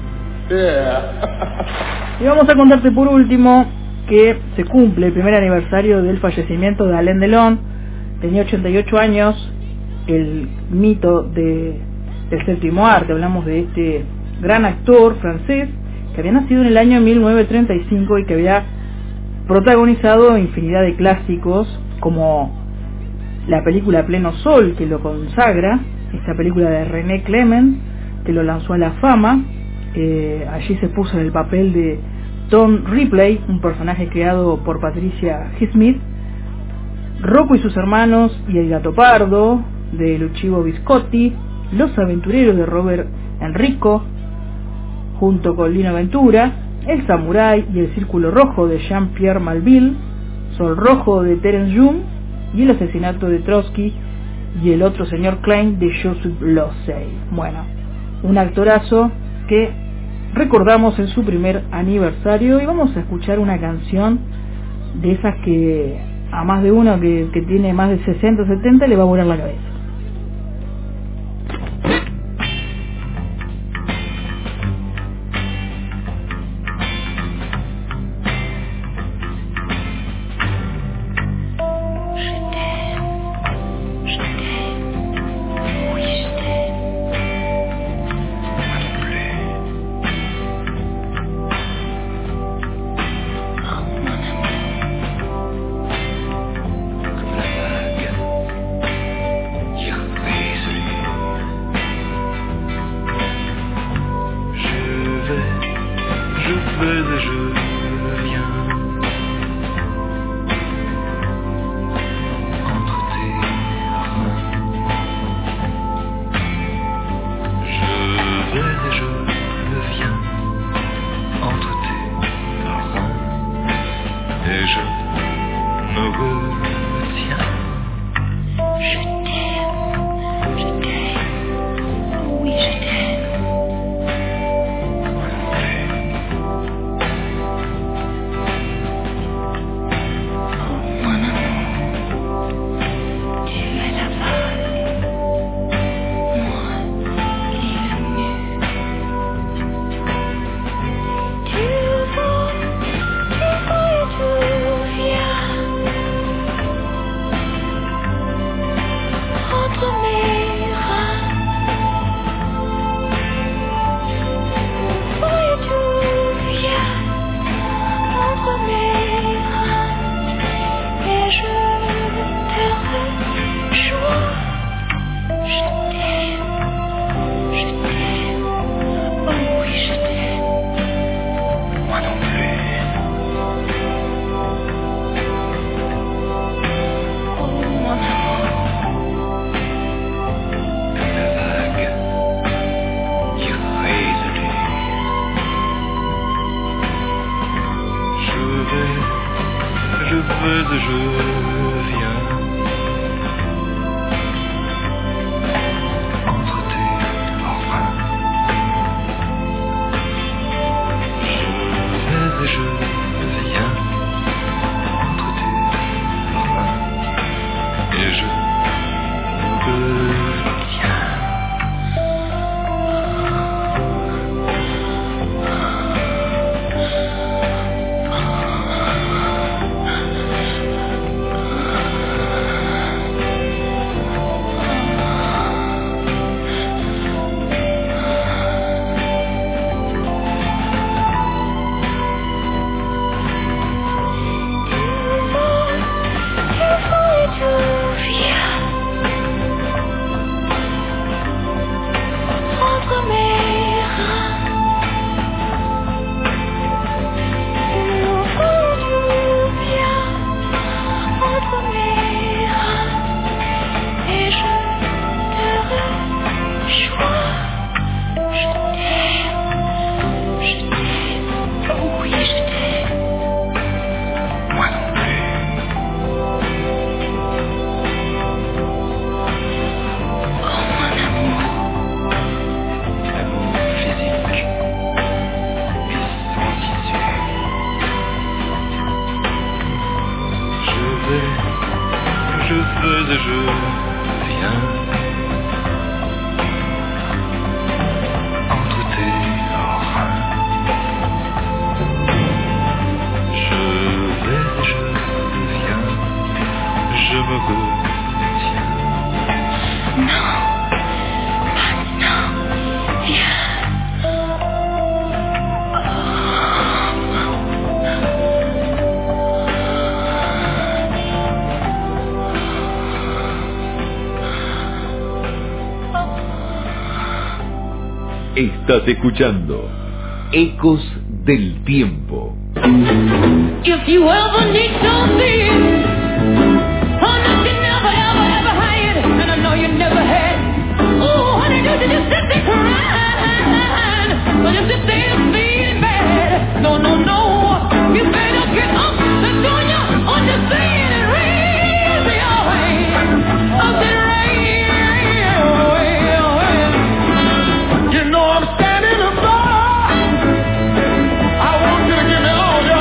Y vamos a contarte por último que se cumple el primer aniversario del fallecimiento de Alain Delon. Tenía 88 años, el mito del séptimo arte. Hablamos de este gran actor francés que había nacido en el año 1935 y que había protagonizado infinidad de clásicos, como la película Pleno Sol, que lo consagra, esta película de René Clement, que lo lanzó a la fama. Allí se puso en el papel de Tom Ripley, un personaje creado por Patricia Highsmith. Rocco y sus hermanos y el gato pardo, de Lucio Visconti. Los aventureros, de Robert Enrico, junto con Lino Ventura. El samurái y el círculo rojo, de Jean-Pierre Melville. Sol rojo, de Terence Young, y el asesinato de Trotsky y el otro señor Klein, de Joseph Losey. Bueno, un actorazo que recordamos en su primer aniversario, y vamos a escuchar una canción de esas que a más de uno que tiene más de 60 o 70 le va a volar la cabeza. vais et je viens entre tes reins et je me retiens. Je t'aime, oui je t'aime. Estás escuchando Ecos del Tiempo. If you ever need something, oh, nothing never, ever, ever had, and I know you never had. Oh, honey, you just sit there crying, but you sit there feeling bad. No, no, no, you better get up, that's on you, understand and raise your hand. I said raise your hand. You know I'm standing above. I want you to give me all your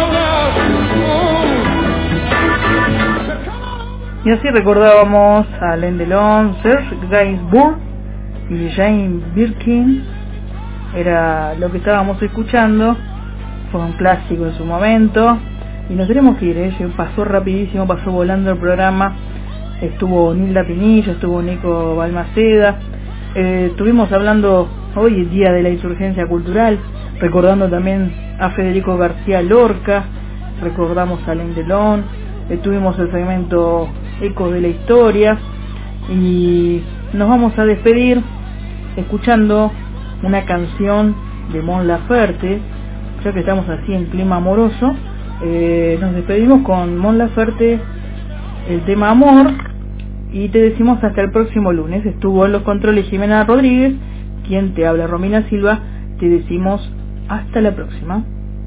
love. Y así recordábamos a Alain Delon, Serge Gainsbourg y Jane Birkin. Era lo que estábamos escuchando. Fue un clásico en su momento. Y nos tenemos que ir, pasó rapidísimo, pasó volando el programa. Estuvo Nilda Pinillo, estuvo Nico Balmaceda. Estuvimos hablando hoy, el Día de la Insurgencia Cultural, recordando también a Federico García Lorca, recordamos a Alain Delon, tuvimos el segmento Ecos de la Historia, y nos vamos a despedir escuchando una canción de Mon Laferte, ya que estamos así en clima amoroso. Nos despedimos con Mon Laferte, el tema Amor, y te decimos hasta el próximo lunes. Estuvo en los controles Jimena Rodríguez, quien te habla, Romina Silva, te decimos hasta la próxima.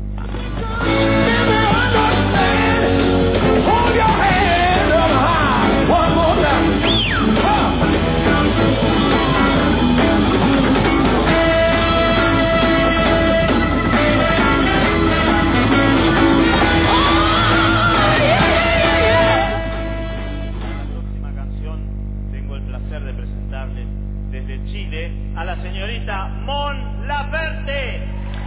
A la señorita Mon Laferte.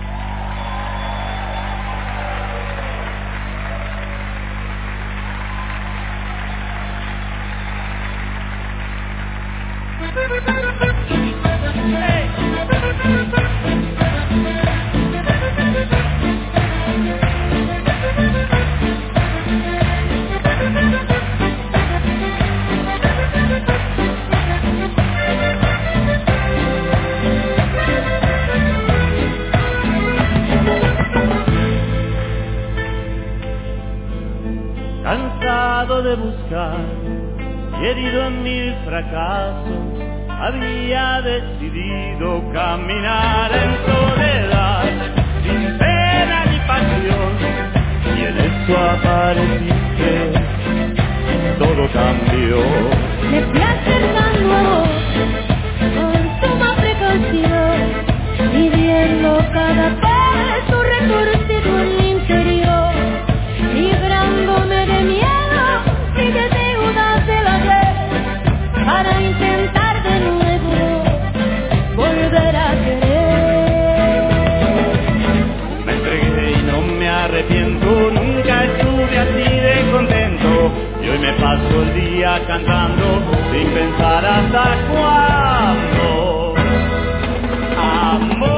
Cansado de buscar y herido en mil fracasos, había decidido caminar en soledad, sin pena ni pasión, y en eso apareciste, todo cambió. Me fui acercando a vos, con suma precaución, midiendo cada paso retorcido en el interior, librándome de miedo y de deudas del ayer, para intentar de nuevo volver a querer. Me entregué y no me arrepiento, nunca estuve así de contento, y hoy me paso el día cantando sin pensar hasta cuándo. Amor,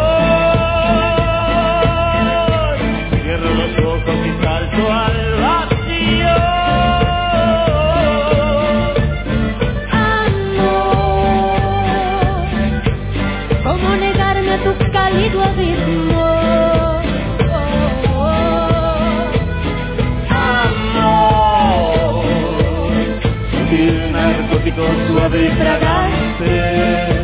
cierro los ojos y salto al vacío. Amor, ¿cómo negarme a tu cálido abismo? Sutil narcótico suave y fragante.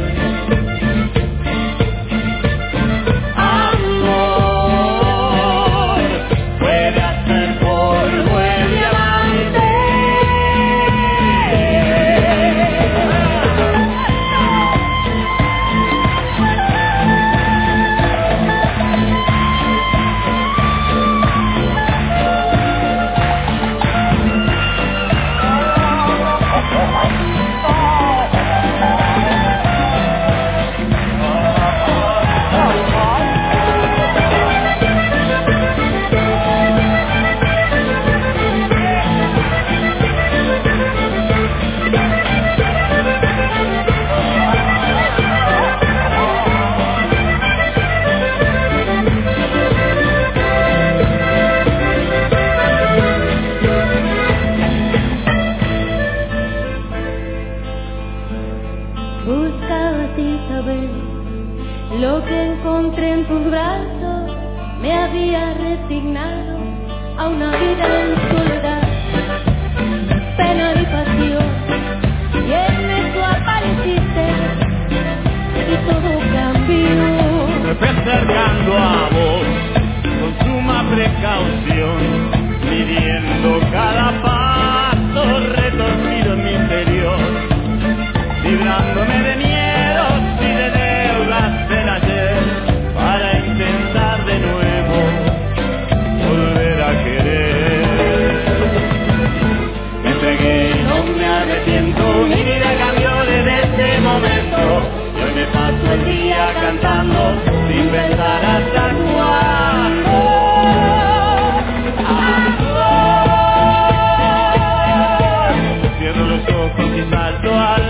Buscaba sin saber lo que encontré en tus brazos, me había resignado a una vida en soledad, pena y pasión, y en eso apareciste y todo cambió. Me fui acercando a vos con suma precaución, midiendo cada paso retorcido en mi interior, librándome de miedos y de deudas del ayer, para intentar de nuevo volver a querer. Me entregué y no me arrepiento, mi vida cambió desde ese momento, y hoy me paso el día cantando sin pensar hasta cuándo. Amor, cierro los ojos y salto a